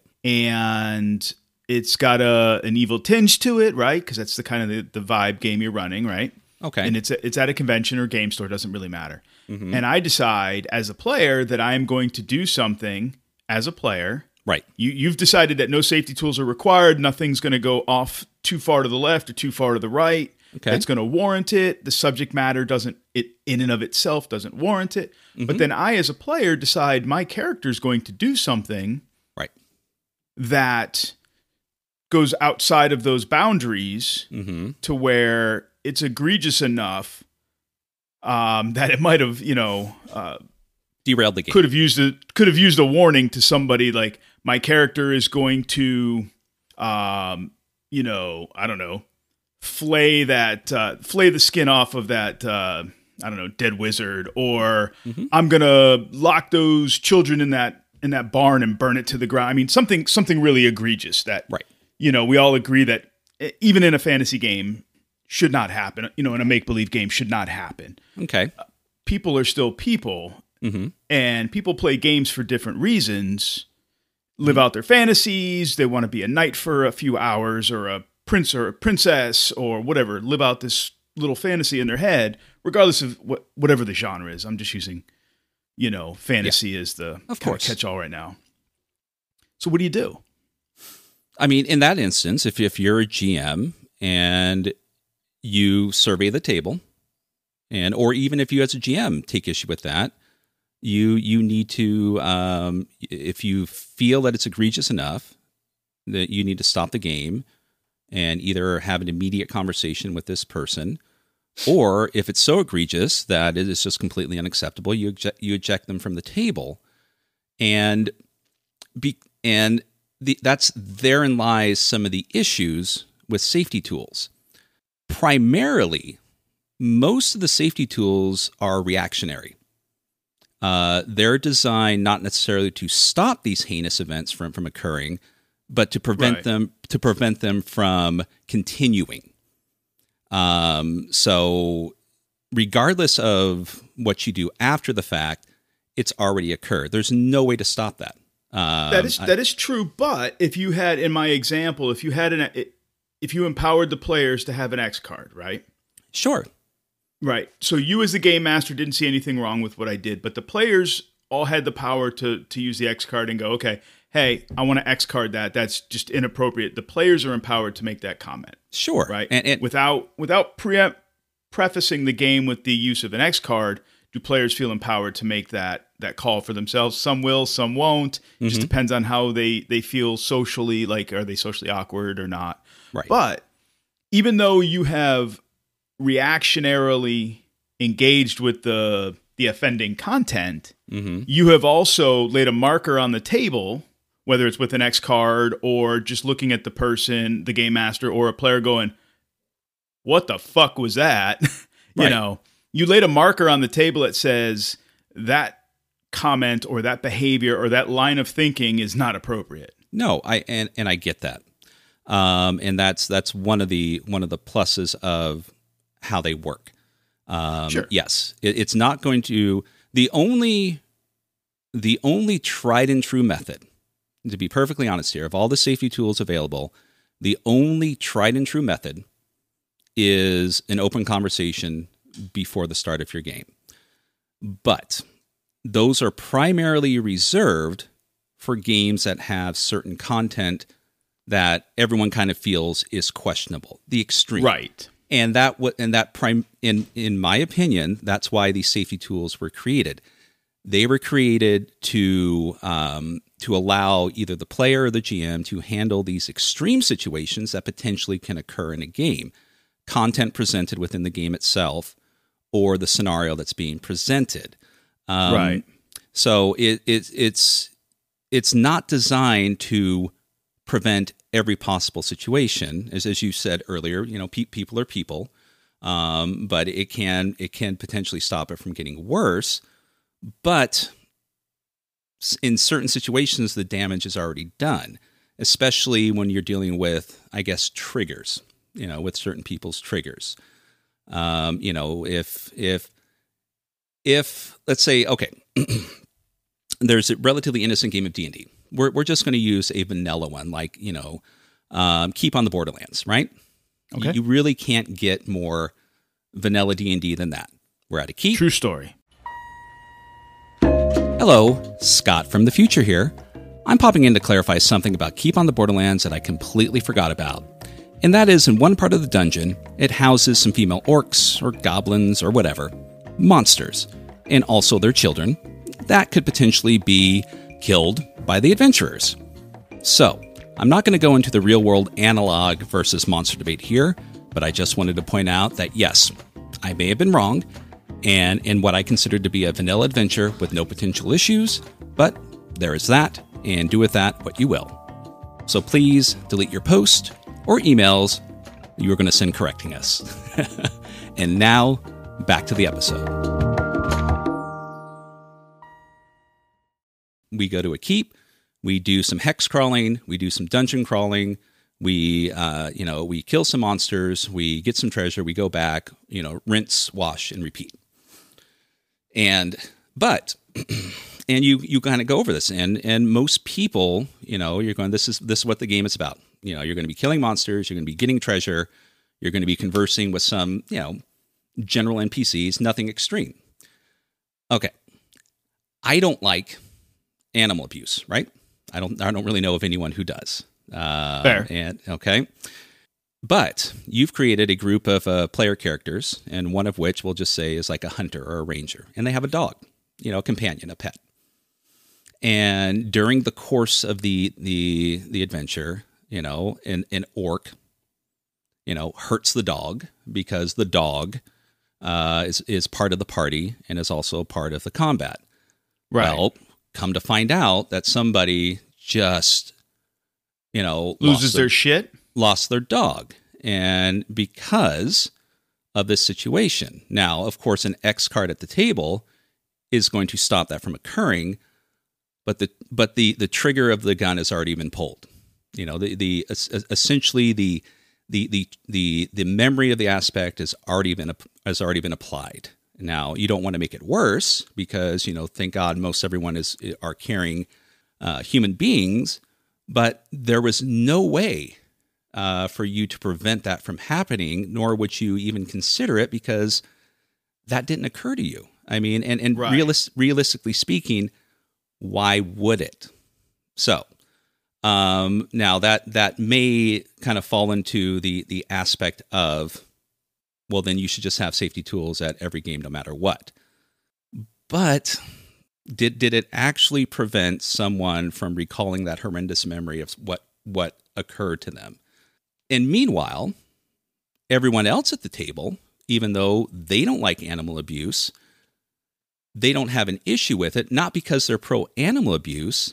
And it's got a an evil tinge to it, right? Because that's the kind of the, the vibe game you're running, right? Okay. And it's a, it's at a convention or game store, doesn't really matter. Mm-hmm. And I decide as a player that I am going to do something as a player. Right. You, you've decided that no safety tools are required. Nothing's going to go off too far to the left or too far to the right. Okay. That's going to warrant it. The subject matter doesn't, it in and of itself doesn't warrant it. Mm-hmm. But then I, as a player, decide my character is going to do something right. that goes outside of those boundaries mm-hmm. to where it's egregious enough um, that it might have, you know, uh, derailed the game. Could have used a could have used a warning to somebody like my character is going to, um, you know, I don't know, flay that, uh, flay the skin off of that, uh, I don't know, dead wizard, or mm-hmm. I'm going to lock those children in that, in that barn and burn it to the ground. I mean, something, something really egregious that, right. you know, we all agree that even in a fantasy game should not happen, you know, in a make-believe game should not happen. Okay. Uh, people are still people, mm-hmm. and people play games for different reasons, live mm-hmm. out their fantasies. They want to be a knight for a few hours, or a prince or a princess or whatever, live out this little fantasy in their head, regardless of what, whatever the genre is. I'm just using, you know, fantasy yeah. as the of course catch-all right now. So what do you do? I mean, in that instance, if, if you're a G M and you survey the table, and or even if you as a G M take issue with that, you you need to, um, if you feel that it's egregious enough, that you need to stop the game and either have an immediate conversation with this person, or if it's so egregious that it is just completely unacceptable, you eject, you eject them from the table, and be and the, that's therein lies some of the issues with safety tools. Primarily, most of the safety tools are reactionary. Uh, they're designed not necessarily to stop these heinous events from, from occurring, but to prevent right. them to prevent them from continuing. Um, so, regardless of what you do after the fact, it's already occurred. There's no way to stop that. Um, that is that I, is true. But if you had, in my example, if you had an if you empowered the players to have an X card, right? Sure. Right. So you as the game master didn't see anything wrong with what I did, but the players all had the power to to use the X card and go, okay, hey, I want to X card that. That's just inappropriate. The players are empowered to make that comment. Sure. Right. And, and without without pre- prefacing the game with the use of an X card, do players feel empowered to make that that call for themselves? Some will, some won't. It mm-hmm. just depends on how they they feel socially. Like, are they socially awkward or not? Right. But even though you have reactionarily engaged with the the offending content, mm-hmm. you have also laid a marker on the table, whether it's with an X card or just looking at the person, the game master, or a player going, what the fuck was that? you right. know, you laid a marker on the table that says that comment or that behavior or that line of thinking is not appropriate. No, I and, and I get that. Um, and that's that's one of the one of the pluses of how they work. Um, sure. Yes, it, it's not going to the only the only tried and true method. To be perfectly honest here, of all the safety tools available, the only tried and true method is an open conversation before the start of your game. But those are primarily reserved for games that have certain content that everyone kind of feels is questionable, the extreme. Right. And that w- and that prime in in my opinion, that's why these safety tools were created. They were created to um, to allow either the player or the G M to handle these extreme situations that potentially can occur in a game, content presented within the game itself, or the scenario that's being presented. Um, right. So it, it it's it's not designed to prevent every possible situation, as as you said earlier. You know, pe- people are people, um, but it can it can potentially stop it from getting worse. But in certain situations, the damage is already done, especially when you're dealing with, I guess, triggers. You know, with certain people's triggers. Um, you know, if if if let's say, okay, there's a relatively innocent game of D and D. We're we're just going to use a vanilla one, like, you know, um, Keep on the Borderlands, right? Okay. You, you really can't get more vanilla D and D than that. We're at a keep. True story. Hello, Scott from the future here. I'm popping in to clarify something about Keep on the Borderlands that I completely forgot about. And that is, in one part of the dungeon, it houses some female orcs, or goblins, or whatever, monsters, and also their children, that could potentially be killed by the adventurers. So, I'm not going to go into the real-world analog versus monster debate here, but I just wanted to point out that yes, I may have been wrong, and in what I considered to be a vanilla adventure with no potential issues, but there is that, and do with that what you will. So please delete your post or emails you were going to send correcting us. And now, back to the episode. We go to a keep, we do some hex crawling, we do some dungeon crawling, we, uh, you know, we kill some monsters, we get some treasure, we go back, you know, rinse, wash, and repeat. And, but, and you, you kind of go over this, and, and most people, you know, you're going, this is, this is what the game is about. You know, you're going to be killing monsters, you're going to be getting treasure, you're going to be conversing with some, you know, general N P Cs, nothing extreme. Okay. I don't like animal abuse, right? I don't, I don't really know of anyone who does. Uh, Fair. And, okay. But you've created a group of uh, player characters, and one of which we'll just say is like a hunter or a ranger, and they have a dog, you know, a companion, a pet. And during the course of the the the adventure, you know, an, an orc, you know, hurts the dog because the dog uh, is is part of the party and is also part of the combat. Right. Well, come to find out that somebody just, you know, Loses their, their shit? lost their dog, and because of this situation. Now, of course, an X card at the table is going to stop that from occurring, but the but the the trigger of the gun has already been pulled. You know, the the essentially the the the the the memory of the aspect has already been has already been applied. Now, you don't want to make it worse because, you know, thank God most everyone is are carrying uh, human beings, but there was no way uh, for you to prevent that from happening, nor would you even consider it because that didn't occur to you. I mean, and, and Right. realis- realistically speaking, why would it? So, um, now that that may kind of fall into the the aspect of, well, then you should just have safety tools at every game, no matter what. But did did it actually prevent someone from recalling that horrendous memory of what what occurred to them? And meanwhile, everyone else at the table, even though they don't like animal abuse, they don't have an issue with it, not because they're pro animal abuse,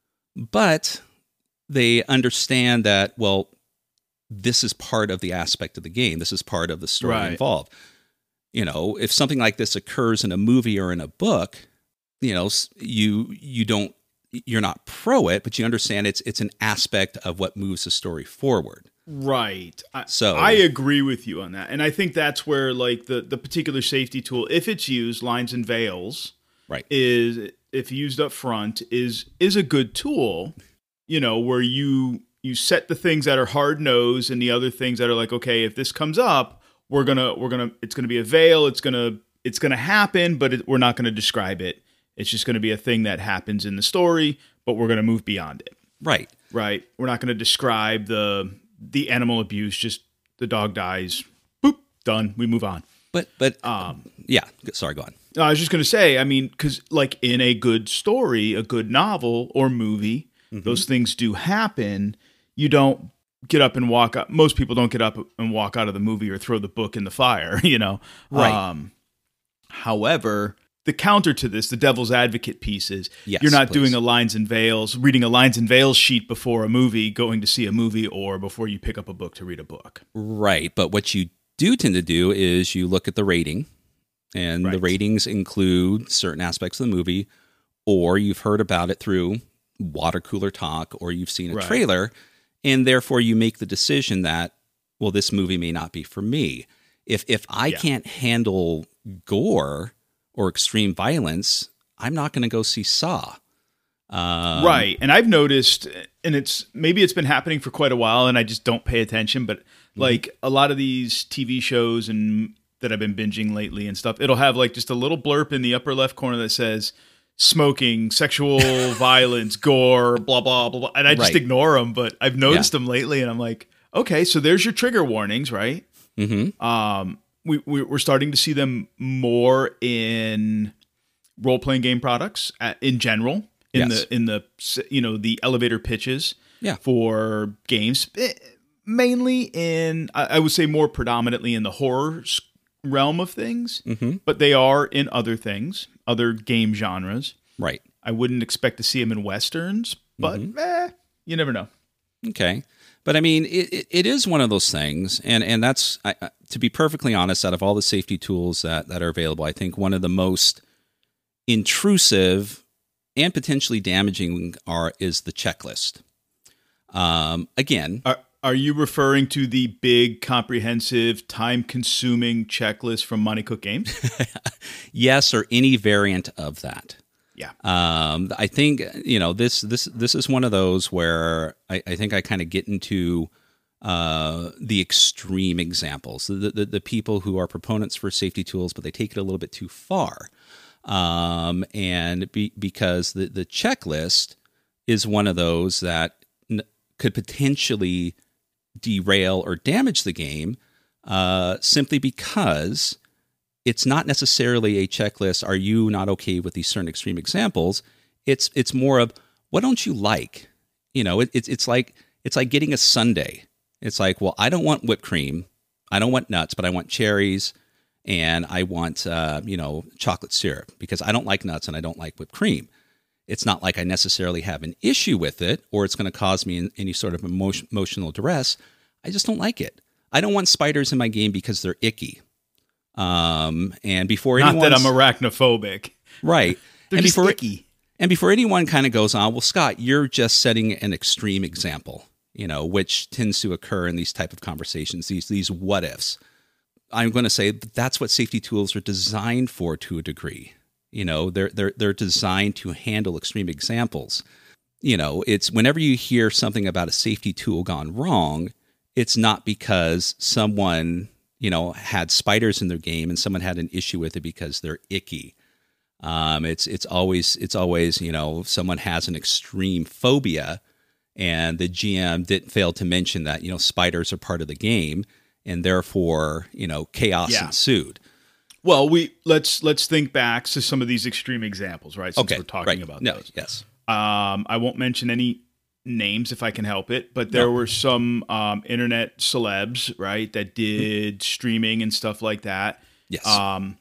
but they understand that, well, this is part of the aspect of the game. This is part of the story Right. involved. You know, if something like this occurs in a movie or in a book, you know, you you don't you're not pro it, but you understand it's it's an aspect of what moves the story forward. Right. I, So- I agree with you on that. And I think that's where like the, the particular safety tool, if it's used, lines and veils, Right. is if used up front, is is a good tool, you know, where you you set the things that are hard nosed and the other things that are like, okay, if this comes up, we're gonna we're gonna it's gonna be a veil, it's gonna it's gonna happen, but it, we're not gonna describe it. It's just gonna be a thing that happens in the story, but we're gonna move beyond it. Right. Right. We're not going to describe the the animal abuse. Just the dog dies. Boop. Done. We move on. But but Um, yeah, sorry, go on. No, I was just going to say, I mean, because like in a good story, a good novel or movie, those things do happen. You don't get up and walk up. Most people don't get up and walk out of the movie or throw the book in the fire, you know? Right. Um, however, the counter to this, the devil's advocate piece is Yes, you're not please. doing a lines and veils, reading a lines and veils sheet before a movie, going to see a movie, or before you pick up a book to read a book. Right. But what you do tend to do is you look at the rating, and the Right. ratings include certain aspects of the movie, or you've heard about it through water cooler talk, or you've seen a Right. trailer, and therefore you make the decision that, well, this movie may not be for me. If if I Yeah. can't handle gore or extreme violence, I'm not going to go see Saw. Um, Right. And I've noticed, and it's maybe it's been happening for quite a while and I just don't pay attention, but like a lot of these T V shows and that I've been binging lately and stuff, it'll have like just a little blurb in the upper left corner that says smoking, sexual violence, gore, blah, blah, blah, blah. And I just Right. ignore them, but I've noticed them lately and I'm like, okay, so there's your trigger warnings, right? Mm-hmm. Um, we, we we're starting to see them more in role playing game products uh, in general. In Yes. the in the you know the elevator pitches Yeah. for games, eh, mainly in I, I would say more predominantly in the horror s- realm of things, Mm-hmm. but they are in other things, other game genres. Right. I wouldn't expect to see them in westerns, but Mhm. eh, you never know. Okay. But I mean, it, it, it is one of those things. And, and that's, I, I- to be perfectly honest, out of all the safety tools that, that are available, I think one of the most intrusive and potentially damaging are is the checklist. Um, again, Are Are you referring to the big, comprehensive, time-consuming checklist from Monte Cook Games? yes, or any variant of that. Yeah. Um, I think, you know, this this this is one of those where I, I think I kind of get into uh, the extreme examples, the, the the people who are proponents for safety tools, but they take it a little bit too far. Um, and be, because the, the checklist is one of those that n- could potentially derail or damage the game uh, simply because it's not necessarily a checklist. Are you not okay with these certain extreme examples? It's it's more of, what don't you like? You know, it, it's it's like it's like getting a sundae. It's like, well, I don't want whipped cream, I don't want nuts, but I want cherries, and I want uh, you know chocolate syrup because I don't like nuts and I don't like whipped cream. It's not like I necessarily have an issue with it or it's going to cause me any sort of emotion, emotional duress. I just don't like it. I don't want spiders in my game because they're icky. Um, and before Not anyone, that I'm arachnophobic. right, They're and just before icky. and before anyone kind of goes on, well, Scott, you're just setting an extreme example, you know, which tends to occur in these type of conversations. These these what ifs. I'm going to say that's what safety tools are designed for to a degree. You know, they're they're they're designed to handle extreme examples. You know, it's whenever you hear something about a safety tool gone wrong, it's not because someone, you know, had spiders in their game and someone had an issue with it because they're icky. Um, it's it's always it's always you know someone has an extreme phobia, and the G M didn't fail to mention that you know spiders are part of the game, and therefore you know chaos Yeah. ensued. Well, we let's let's think back to some of these extreme examples, right? Since Okay, we're talking right. about no, those. yes, Um, I won't mention any names if I can help it, but there No. were some um, internet celebs, right, that did streaming and stuff like that. yes, Um,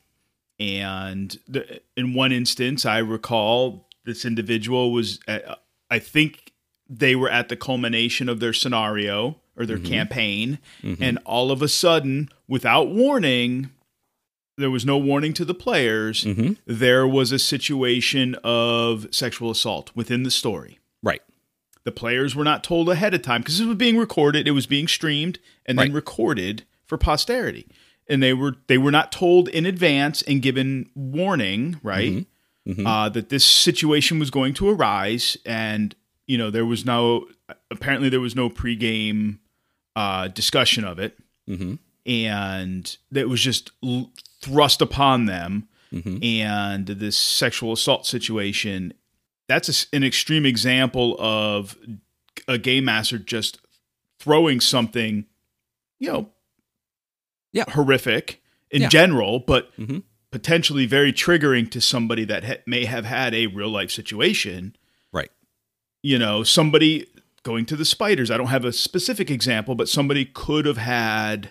and the, in one instance, I recall this individual was, at, I think they were at the culmination of their scenario or their campaign, and all of a sudden, without warning, there was no warning to the players. Mm-hmm. There was a situation of sexual assault within the story. right, The players were not told ahead of time because it was being recorded. It was being streamed and then Right. recorded for posterity. And they were they were not told in advance and given warning, right, Mhm. Uh, that this situation was going to arise. And you know there was no apparently there was no pregame uh, discussion of it, mm-hmm. and that was just l- thrust upon them. Mm-hmm. And this sexual assault situation, that's a s an extreme example of a game master just throwing something, you know, Yeah. horrific in Yeah. general, but Mhm. potentially very triggering to somebody that ha- may have had a real life situation. right, You know, somebody going to the spiders. I don't have a specific example, but somebody could have had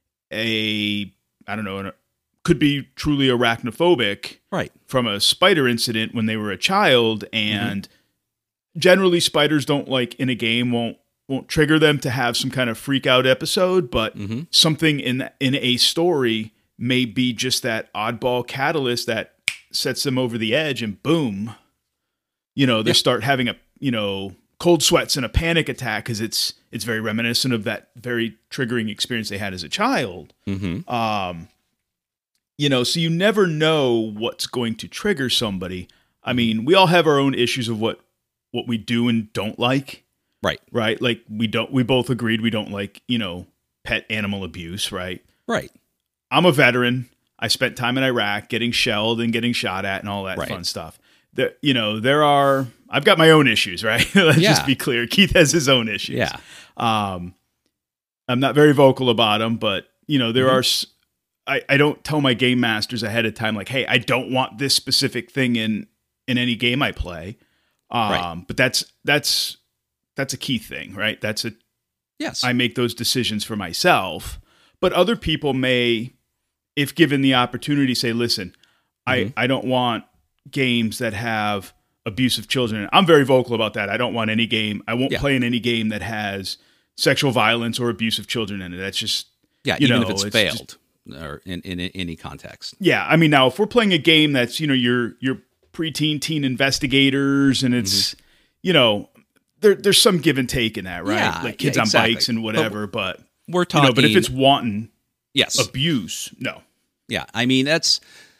a, I don't know, an, could be truly arachnophobic right, from a spider incident when they were a child, and generally spiders don't like in a game won't won't trigger them to have some kind of freak out episode, but mm-hmm. something in in a story may be just that oddball catalyst that sets them over the edge, and boom, you know, they Yeah. start having a, you know, cold sweats and a panic attack because it's it's very reminiscent of that very triggering experience they had as a child. Mm-hmm. Um, you know, so you never know what's going to trigger somebody. I mean, we all have our own issues of what what we do and don't like, right, right? Like we don't, we both agreed we don't like, you know, pet animal abuse, right? right, I'm a veteran. I spent time in Iraq getting shelled and getting shot at and all that Right. fun stuff. There, you know, there are, I've got my own issues, right? Let's Yeah. just be clear. Keith has his own issues. yeah, Um, I'm not very vocal about them, but you know, there Mhm. are, s- I, I don't tell my game masters ahead of time, like, hey, I don't want this specific thing in, in any game I play. Um, Right. but that's, that's, that's a key thing, right? That's a, yes, I make those decisions for myself, but other people may, if given the opportunity, say, listen, Mhm. I, I don't want games that have abusive children. I'm very vocal about that. I don't want any game. I won't Yeah. play in any game that has sexual violence or abusive children in it. That's just, Yeah, you even know, if it's, it's failed just- or in, in, in any context. yeah. I mean, now if we're playing a game that's, you know, your, your preteen teen investigators and it's, Mm-hmm. you know, there, there's some give and take in that, right? Yeah, like kids yeah, on exactly. bikes and whatever, but, We're you talking, know, but if it's wanton yes, abuse, no. yeah. I mean, that's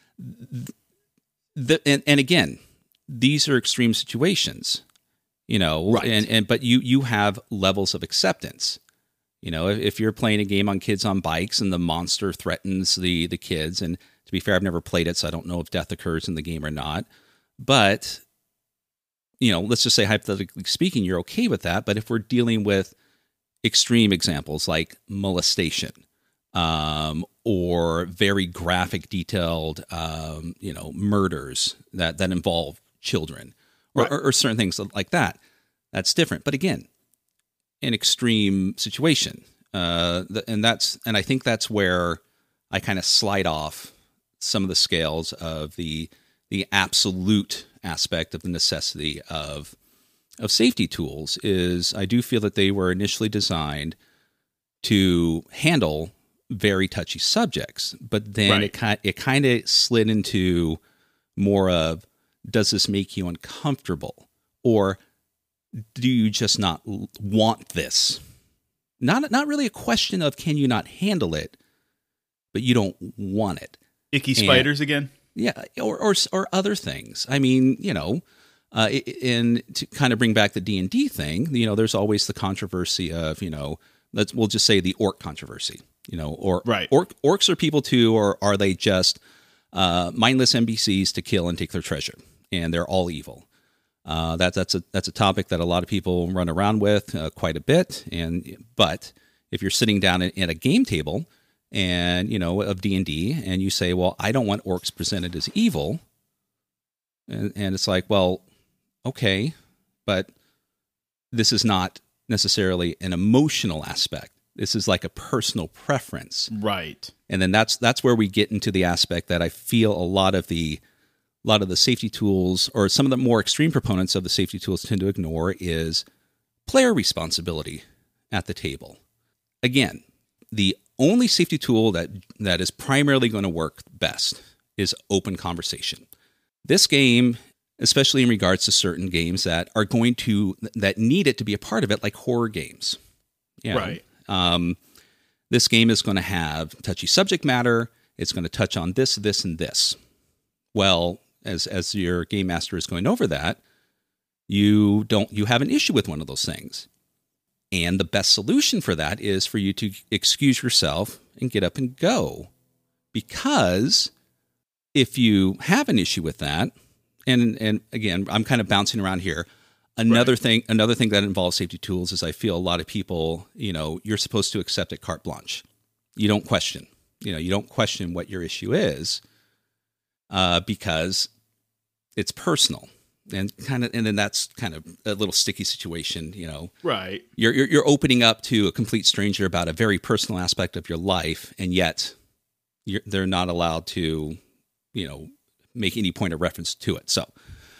the and, and again, these are extreme situations, you know, Right. and and but you you have levels of acceptance. You know, if, if you're playing a game on kids on bikes and the monster threatens the the kids, and to be fair, I've never played it, so I don't know if death occurs in the game or not. But you know, let's just say hypothetically speaking, you're okay with that. But if we're dealing with extreme examples like molestation, um, or very graphic, detailed, um, you know, murders that that involve children, or, Right. or, or certain things like that, that's different. But again, an extreme situation, uh, the, and that's and I think that's where I kind of slide off some of the scales of the the absolute aspect of the necessity of of safety tools. Is I do feel that they were initially designed to handle very touchy subjects, but then Right. it kind it kind of slid into more of, does this make you uncomfortable, or do you just not l- want this? Not not really a question of can you not handle it, but you don't want it. Icky And- spiders again? Yeah, or or or other things. I mean, you know, uh, i- and to kind of bring back the D and D thing, you know, there's always the controversy of, you know, let's we'll just say the orc controversy, you know, or Right. orc orcs are people too, or are they just uh, mindless N P Cs to kill and take their treasure, and they're all evil? Uh, that that's a that's a topic that a lot of people run around with uh, quite a bit, and but if you're sitting down at, at a game table and you know of D and D, and you say, well, I don't want orcs presented as evil, and, and it's like, well, okay, but this is not necessarily an emotional aspect. This is like a personal preference, Right. and then that's that's where we get into the aspect that I feel a lot of the a lot of the safety tools, or some of the more extreme proponents of the safety tools, tend to ignore, is player responsibility at the table. Again, the only safety tool that that is primarily going to work best is open conversation. This game, especially in regards to certain games that are going to that need it to be a part of it, like horror games. You know, Right. Um, this game is going to have touchy subject matter. It's going to touch on this, this, and this. Well, as as your game master is going over that, you don't you have an issue with one of those things. And the best solution for that is for you to excuse yourself and get up and go. Because if you have an issue with that, and and again, I'm kind of bouncing around here. Another Right. thing, another thing that involves safety tools is I feel a lot of people, you know, you're supposed to accept it carte blanche. You don't question. You know, you don't question what your issue is, uh, because it's personal, and kind of, and then that's kind of a little sticky situation. You know, Right. you're, you're you're opening up to a complete stranger about a very personal aspect of your life, and yet you're, they're not allowed to, you know, make any point of reference to it. So,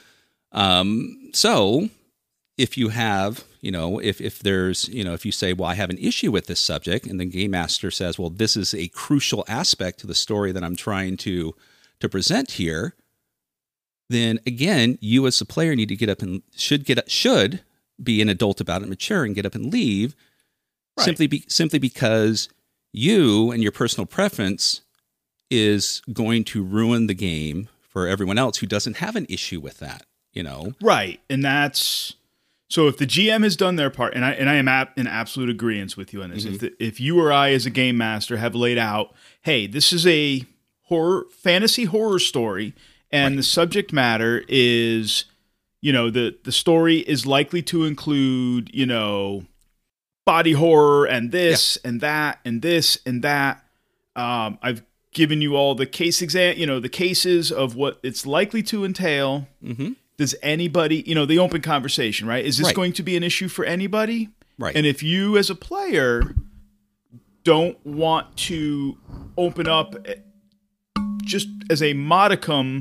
um, so if you have, you know, if if there's, you know, if you say, well, I have an issue with this subject, and the game master says, well, this is a crucial aspect to the story that I'm trying to to present here, then again, you as a player need to get up and should get should be an adult about it, mature, and get up and leave, Right. simply be, simply because you and your personal preference is going to ruin the game for everyone else who doesn't have an issue with that. You know, Right. And that's so if the G M has done their part, and I and I am ap- in absolute agreement with you on this. Mm-hmm. If the, if you or I as a game master have laid out, hey, this is a horror fantasy horror story, and Right. the subject matter is, you know, the the story is likely to include, you know, body horror and this and that and this and that. Um, I've given you all the case exam, you know, the cases of what it's likely to entail. mm-hmm. Does anybody, you know, the open conversation, right? Is this Right. going to be an issue for anybody? Right. And if you as a player don't want to open up just as a modicum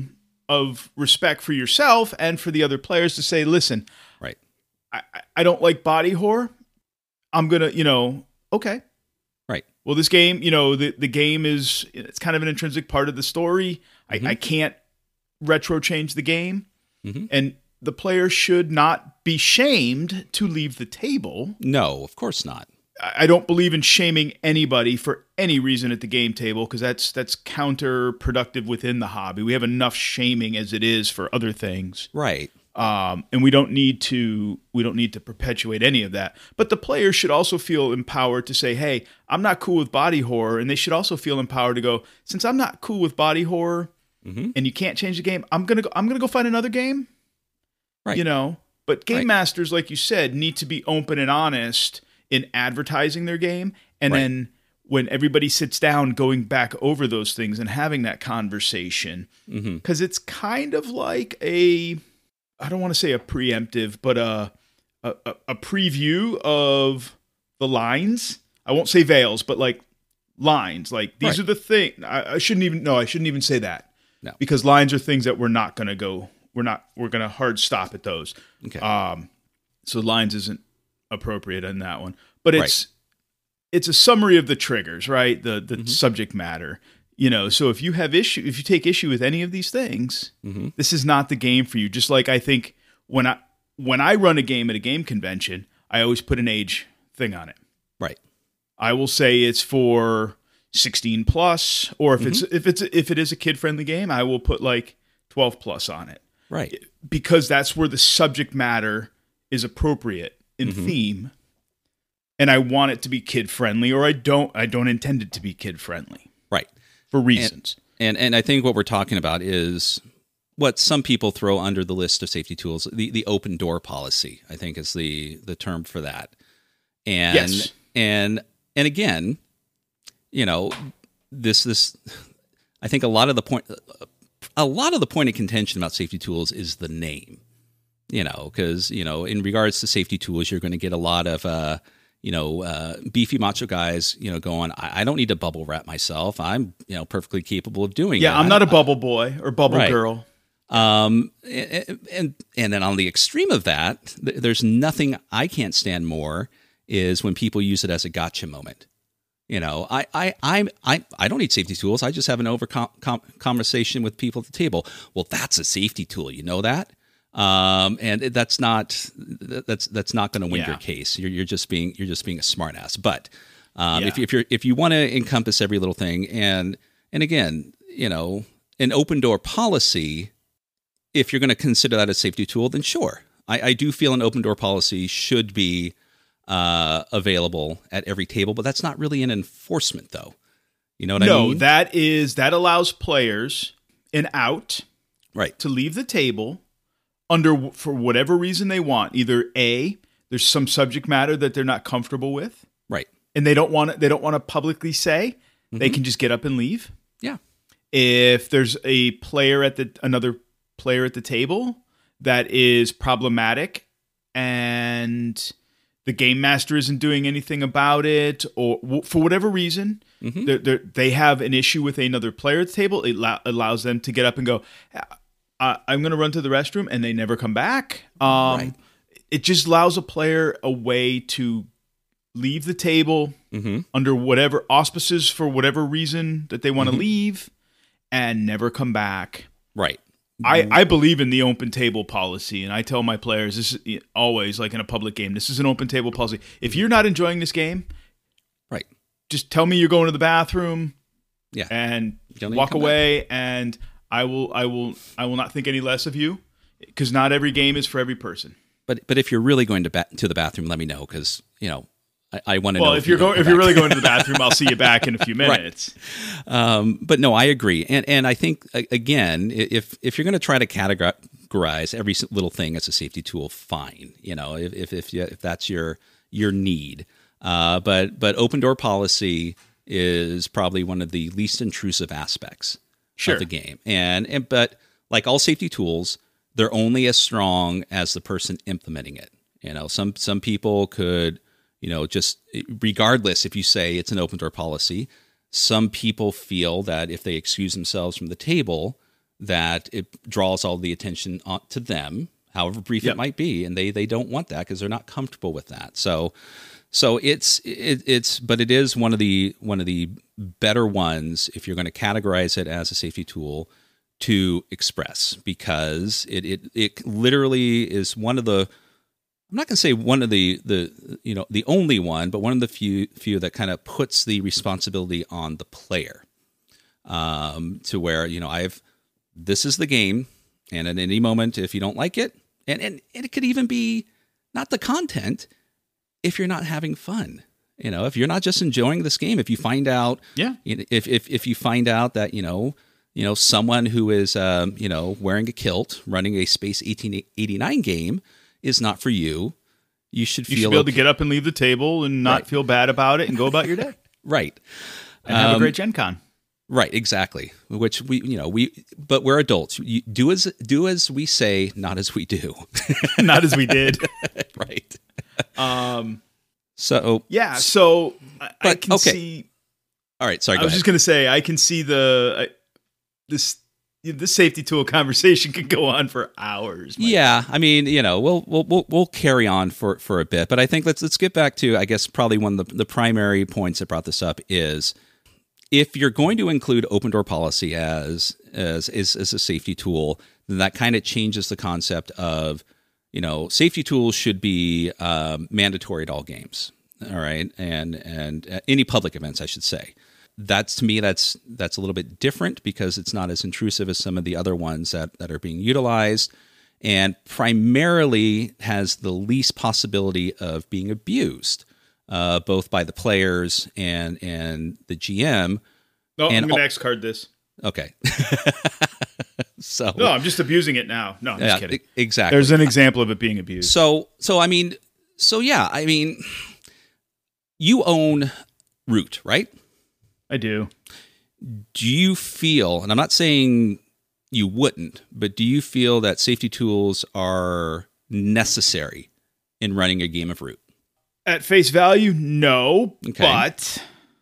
of respect for yourself and for the other players to say, listen, right. I, I don't like body horror. I'm going to, you know, okay. Right. Well, this game, you know, the, the game is, it's kind of an intrinsic part of the story. Mm-hmm. I, I can't retro change the game. Mm-hmm. And the player should not be shamed to leave the table. No, of course not. I don't believe in shaming anybody for any reason at the game table, because that's that's counterproductive within the hobby. We have enough shaming as it is for other things, right? Um, and we don't need to we don't need to perpetuate any of that. But the players should also feel empowered to say, "Hey, I'm not cool with body horror," and they should also feel empowered to go, "Since I'm not cool with body horror, mm-hmm. and you can't change the game, I'm gonna go, I'm gonna go find another game." Right. You know, but game right. masters, like you said, need to be open and honest in advertising their game, and right. then when everybody sits down going back over those things and having that conversation, because mm-hmm. it's kind of like a, I don't want to say a preemptive, but a, a a preview of the lines. I won't say veils, but like lines. Like these right. are the things. I, I shouldn't even no, I shouldn't even say that. No, because lines are things that we're not going to go. We're not. We're going to hard stop at those. Okay. Um. So lines isn't appropriate in that one, but it's right. it's a summary of the triggers, right? The the mm-hmm. subject matter, you know. So if you have issue, if you take issue with any of these things, mm-hmm. this is not the game for you. Just like I think when I when I run a game at a game convention, I always put an age thing on it. Right. I will say it's for sixteen plus, or if mm-hmm. it's if it's if it is a kid friendly game, I will put like twelve plus on it. Right. Because that's where the subject matter is appropriate in mm-hmm. theme, and I want it to be kid friendly, or I don't. I don't intend it to be kid friendly, right? For reasons. And, and and I think what we're talking about is what some people throw under the list of safety tools. The the open door policy, I think, is the the term for that. And yes. and and again, you know, this this. I think a lot of the point, a lot of the point of contention about safety tools is the name. You know, because, you know, in regards to safety tools, you're going to get a lot of, uh, you know, uh, beefy macho guys, you know, going, I-, I don't need to bubble wrap myself. I'm, you know, perfectly capable of doing yeah, that. Yeah, I'm not a bubble boy or bubble right. girl. Um, and, and and then on the extreme of that, th- there's nothing I can't stand more is when people use it as a gotcha moment. You know, I I I I, I don't need safety tools. I just have an over com- com- conversation with people at the table. Well, that's a safety tool. You know that? Um, and that's not that's that's not going to win yeah. your case. You're you're just being you're just being a smartass. But um, yeah. if if you're if you want to encompass every little thing, and and again, you know, an open door policy, if you're going to consider that a safety tool, then sure, I, I do feel an open door policy should be uh, available at every table. But that's not really an enforcement, though. You know what no, I mean? No, that is that allows players an out, right, to leave the table under for whatever reason they want. Either A, there's some subject matter that they're not comfortable with, right, and they don't want to, they don't want to publicly say. Mm-hmm. They can just get up and leave. Yeah. If there's a player at the another player at the table that is problematic and the game master isn't doing anything about it, or w- for whatever reason, mm-hmm. they're, they're, they have an issue with another player at the table, it lo- allows them to get up and go, Uh, I'm going to run to the restroom, and they never come back. Um, right. It just allows a player a way to leave the table mm-hmm. under whatever auspices for whatever reason that they want to mm-hmm. leave and never come back. Right. I, I believe in the open table policy, and I tell my players this is always, like in a public game, this is an open table policy. If you're not enjoying this game, right, just tell me you're going to the bathroom, yeah, and walk away, back. and I will I will I will not think any less of you, because not every game is for every person. But but if you're really going to ba- to the bathroom, let me know, because you know I, I want to well, know. Well, if, if you're going if you're really going to the bathroom, I'll see you back in a few minutes. Right. Um, but no, I agree, and and I think again, if if you're going to try to categorize every little thing as a safety tool, fine. You know, if if if, you, if that's your your need, uh, but but open door policy is probably one of the least intrusive aspects sure. of the game, and and but like all safety tools, they're only as strong as the person implementing it. You know, some some people could, you know, just regardless if you say it's an open door policy, some people feel that if they excuse themselves from the table, that it draws all the attention on, to them, however brief Yep. it might be, and they they don't want that because they're not comfortable with that. So, so it's it, it's but it is one of the one of the better ones if you're going to categorize it as a safety tool to express, because it it it literally is one of the, I'm not going to say one of the the you know the only one, but one of the few few that kind of puts the responsibility on the player, um, to where, you know, I've this is the game, and at any moment, if you don't like it, and, and, and it could even be not the content, if you're not having fun, you know, if you're not just enjoying this game, if you find out, Yeah. if if if you find out that, you know, you know, someone who is, um, you know, wearing a kilt, running a Space eighteen eighty-nine game is not for you, you should feel You should be able okay. to get up and leave the table and not Right. feel bad about it and go about your day Right. and have a Um, great Gen Con. Right, exactly. Which we, you know, we, but we're adults. You do as do as we say, not as we do. Not as we did. Right. Um, So yeah, so I, I But, can okay. see. all right. Sorry. I Go was ahead. just going to say, I can see the I, this this safety tool conversation could go on for hours. Mike. Yeah, I mean, you know, we'll we'll we'll, we'll carry on for, for a bit, but I think let's let's get back to, I guess, probably one of the, the primary points that brought this up is, if you're going to include open door policy as as as, as a safety tool, then that kind of changes the concept of, you know, safety tools should be um, mandatory at all games. All right, and and uh, any public events, I should say. That's, to me, that's that's a little bit different because it's not as intrusive as some of the other ones that, that are being utilized, and primarily has the least possibility of being abused, uh, both by the players and and the G M. No, and I'm going to al- X card this. Okay. So No, I'm just abusing it now. No, I'm yeah, just kidding. e- exactly. There's an example of it being abused. So, so I mean, so yeah, I mean, you own Root, right? I do. Do you feel, and I'm not saying you wouldn't, but do you feel that safety tools are necessary in running a game of Root? At face value, no. Okay. But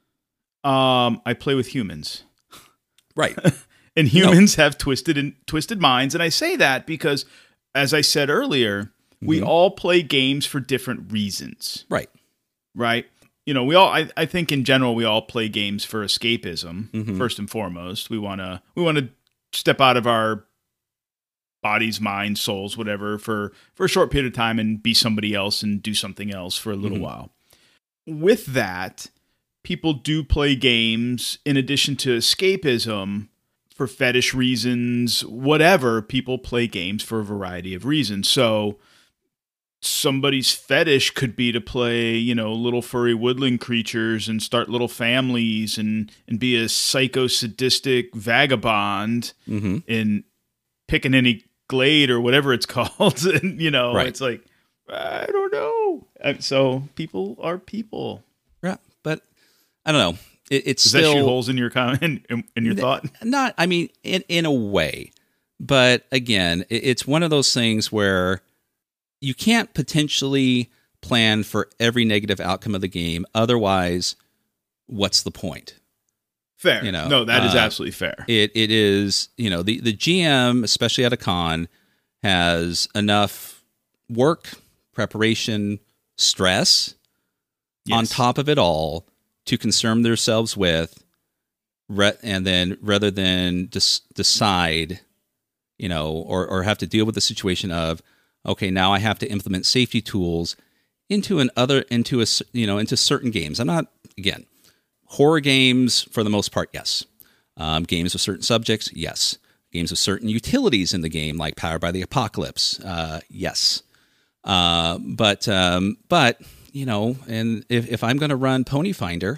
um, I play with humans. Right. And humans have twisted and twisted minds, and I say that because, as I said earlier, we Mhm. all play games for different reasons, Right. right? You know, we all. I, I think in general, we all play games for escapism Mhm. first and foremost. We wanna we want to step out of our bodies, minds, souls, whatever, for for a short period of time and be somebody else and do something else for a little Mhm. while. With that, people do play games in addition to escapism. For fetish reasons, whatever, people play games for a variety of reasons. So somebody's fetish could be to play, you know, little furry woodland creatures and start little families and, and be a psycho sadistic vagabond Mm-hmm. in Pickaninny Glade or whatever it's called. And, you know, Right. it's like, I don't know. And so people are people. Yeah, but I don't know. It, it's Does still that shoot holes in your comment, in, in your thought? Not, I mean, in in a way, but again, it, it's one of those things where you can't potentially plan for every negative outcome of the game. Otherwise, what's the point? Fair. You know, no, that is uh, absolutely fair. It it is, you know, the the G M, especially at a con, has enough work, preparation, stress on Yes. top of it all to concern themselves with, re- and then rather than dis- decide, you know, or, or have to deal with the situation of, okay, now I have to implement safety tools into an other, into a, s- you know, into certain games. I'm not, again, horror games for the most part, yes. Um, games with certain subjects, yes. Games with certain utilities in the game, like Powered by the Apocalypse, uh, yes. Uh, but, um, but, you know, and if, if I'm going to run Pony Finder,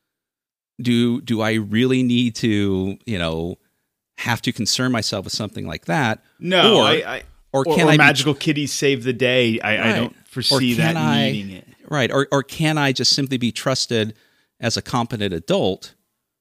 do do I really need to, you know, have to concern myself with something like that? No, or, I, I or or, can or I be- magical kitties save the day. I, I Right. don't Or foresee can that I- needing it. Right. Or or can I just simply be trusted as a competent adult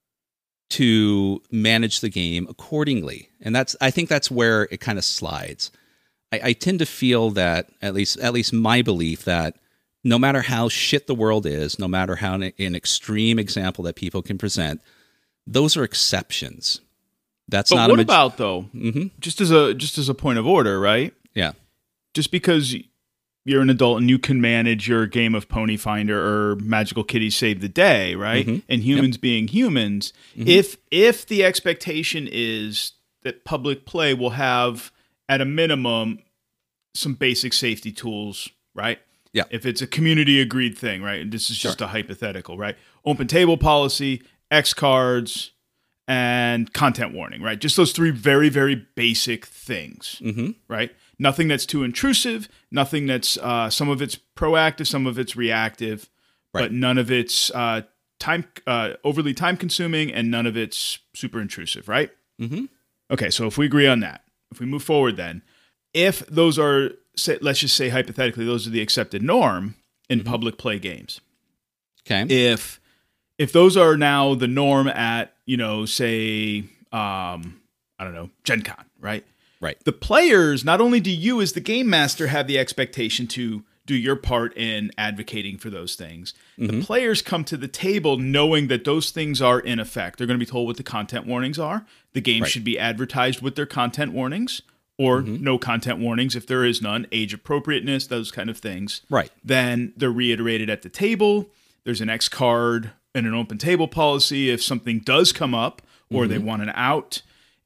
to manage the game accordingly? And that's, I think that's where it kind of slides. I, I tend to feel that, at least at least my belief, that no matter how shit the world is, no matter how an, an extreme example that people can present, those are exceptions. That's but not what a maj- about though? Mm-hmm. Just as a just as a point of order, right? Yeah. Just because you're an adult and you can manage your game of Pony Finder or Magical Kitty Save the Day, right? Mhm. And humans yep. being humans, mm-hmm. if if the expectation is that public play will have at a minimum some basic safety tools, right? Yeah. If it's a community agreed thing, right? And this is just Sure. a hypothetical, right? Open table policy, X cards, and content warning, right? Just those three very, very basic things, Mm-hmm. right? Nothing that's too intrusive, nothing that's, uh, some of it's proactive, some of it's reactive, Right. but none of it's uh, time uh, overly time consuming and none of it's super intrusive, right? Mm-hmm. Okay, so if we agree on that, if we move forward then, if those are, say, let's just say hypothetically, those are the accepted norm in Mm-hmm. public play games. Okay. If if those are now the norm at, you know, say, um, I don't know, Gen Con, right? Right. The players, not only do you as the game master have the expectation to do your part in advocating for those things, Mm-hmm. the players come to the table knowing that those things are in effect. They're going to be told what the content warnings are. The game Right. should be advertised with their content warnings or Mm-hmm. no content warnings if there is none, age appropriateness, those kind of things. Right. Then they're reiterated at the table. There's an X card and an open table policy if something does come up or Mm-hmm. they want an out.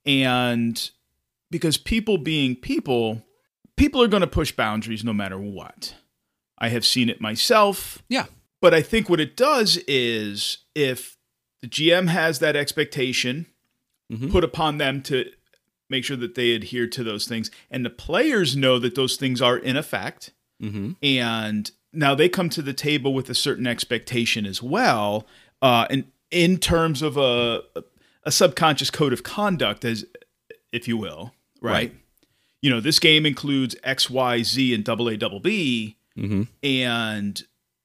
And because people being people, people are going to push boundaries no matter what. I have seen it myself. Yeah. But I think what it does is if the G M has that expectation Mm-hmm. put upon them to make sure that they adhere to those things, and the players know that those things are in effect, Mm-hmm. and now they come to the table with a certain expectation as well, uh, and in terms of a a subconscious code of conduct, as if you will, right? Right. You know, this game includes X, Y, Z, and double A, double B, Mm-hmm. and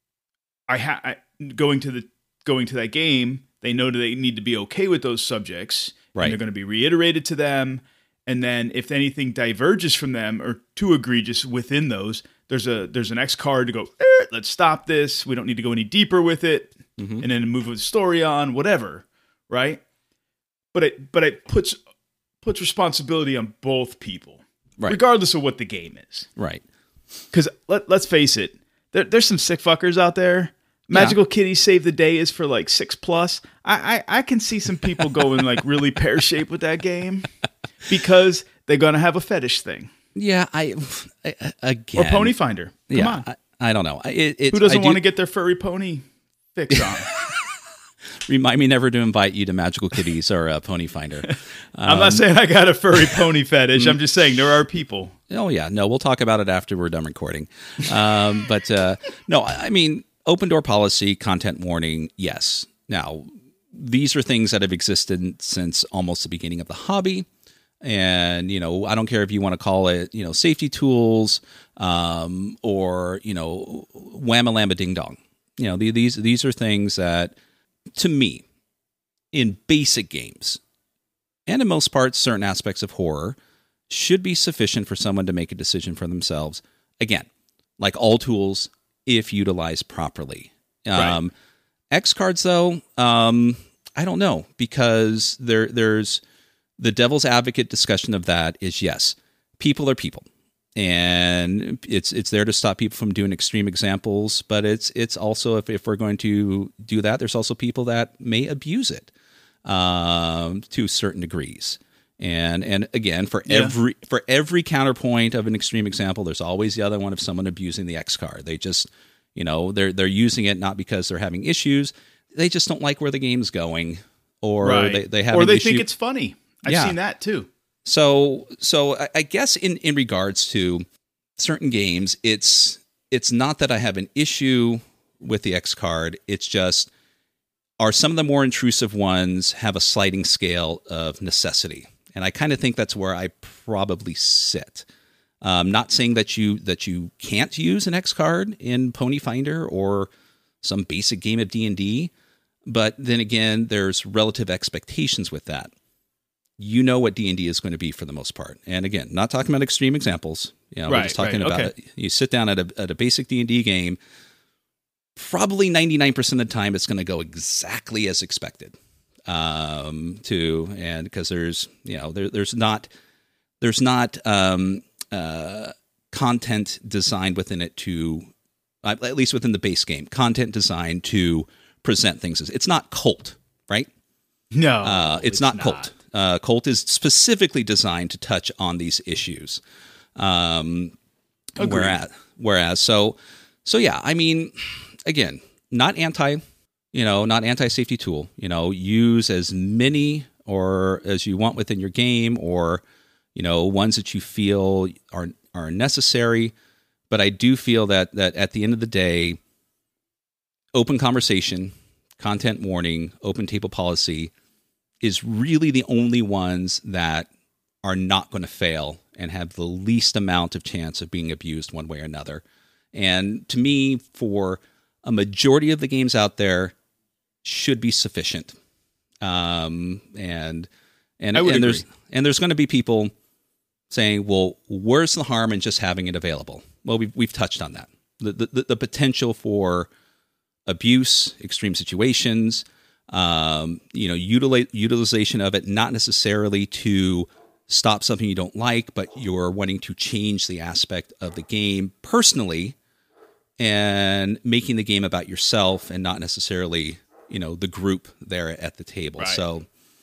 I ha going to the going to that game, they know that they need to be okay with those subjects, Right. and they're going to be reiterated to them. And then if anything diverges from them or too egregious within those, there's a there's an X card to go, eh, let's stop this. We don't need to go any deeper with it, Mm-hmm. and then move the story on, whatever, right? But it but it puts puts responsibility on both people, Right. regardless of what the game is. Right. Because let, let's face it, there, there's some sick fuckers out there. Magical Kitty Save the Day is for like six plus. I, I, I can see some people going like really pear shaped with that game because they're going to have a fetish thing. Yeah. I, I again. Or Pony Finder. Come yeah, on. I, I don't know. It, it, Who doesn't I do- want to get their furry pony fix on? Remind me never to invite you to Magical Kitties or uh, Pony Finder. Um, I'm not saying I got a furry pony fetish. I'm just saying there are people. Oh yeah, no, we'll talk about it after we're done recording. Um, but uh, no, I I mean, open door policy, content warning, yes. Now, these are things that have existed since almost the beginning of the hobby. And, you know, I don't care if you want to call it, you know, safety tools um, or, you know, whamma lamba ding dong. You know, the, these these are things that, to me, in basic games, and in most parts, certain aspects of horror, should be sufficient for someone to make a decision for themselves. Again, like all tools, if utilized properly. Um, Right. X cards, though, um, I don't know, because there there's the devil's advocate discussion of that is, yes, people are people. And it's it's there to stop people from doing extreme examples, but it's it's also, if, if we're going to do that, there's also people that may abuse it um, to certain degrees. And and again, for Yeah. every for every counterpoint of an extreme example, there's always the other one of someone abusing the X card. They just, you know, they're they're using it not because they're having issues, they just don't like where the game's going, or Right. they they have or an they issue. think it's funny. I've Yeah. seen that too. So, so I- I guess in, in regards to certain games, it's it's not that I have an issue with the X card. It's just, are some of the more intrusive ones have a sliding scale of necessity, and I kind of think that's where I probably sit. Um, not saying that you that you can't use an X card in Pony Finder or some basic game of D and D, but then again, there's relative expectations with that. You know what D and D is going to be for the most part. And again, not talking about extreme examples. You know, we're Right, just talking right, about okay. it. You sit down at a, at a basic D and D game, probably ninety-nine percent of the time it's going to go exactly as expected. um, to, and because there's, you know, there, there's not, there's not um, uh, content designed within it to, uh, at least within the base game, content designed to present things. It's not Cult, right? No, uh, it's, it's not, not Cult. Uh, Cult is specifically designed to touch on these issues. Um, whereas, whereas, so, so yeah, I mean, again, not anti, you know, not anti-safety tool, you know, use as many or as you want within your game, or, you know, ones that you feel are, are necessary. But I do feel that, that at the end of the day, open conversation, content warning, open table policy is really the only ones that are not going to fail and have the least amount of chance of being abused one way or another. And to me, for a majority of the games out there, should be sufficient. Um, and and, and there's and there's going to be people saying, "Well, where's the harm in just having it available?" Well, we've we've touched on that. The the, the potential for abuse, extreme situations, um, you know, utilize, utilization of it, not necessarily to stop something you don't like, but you're wanting to change the aspect of the game personally and making the game about yourself and not necessarily, you know, the group there at the table. Right. So,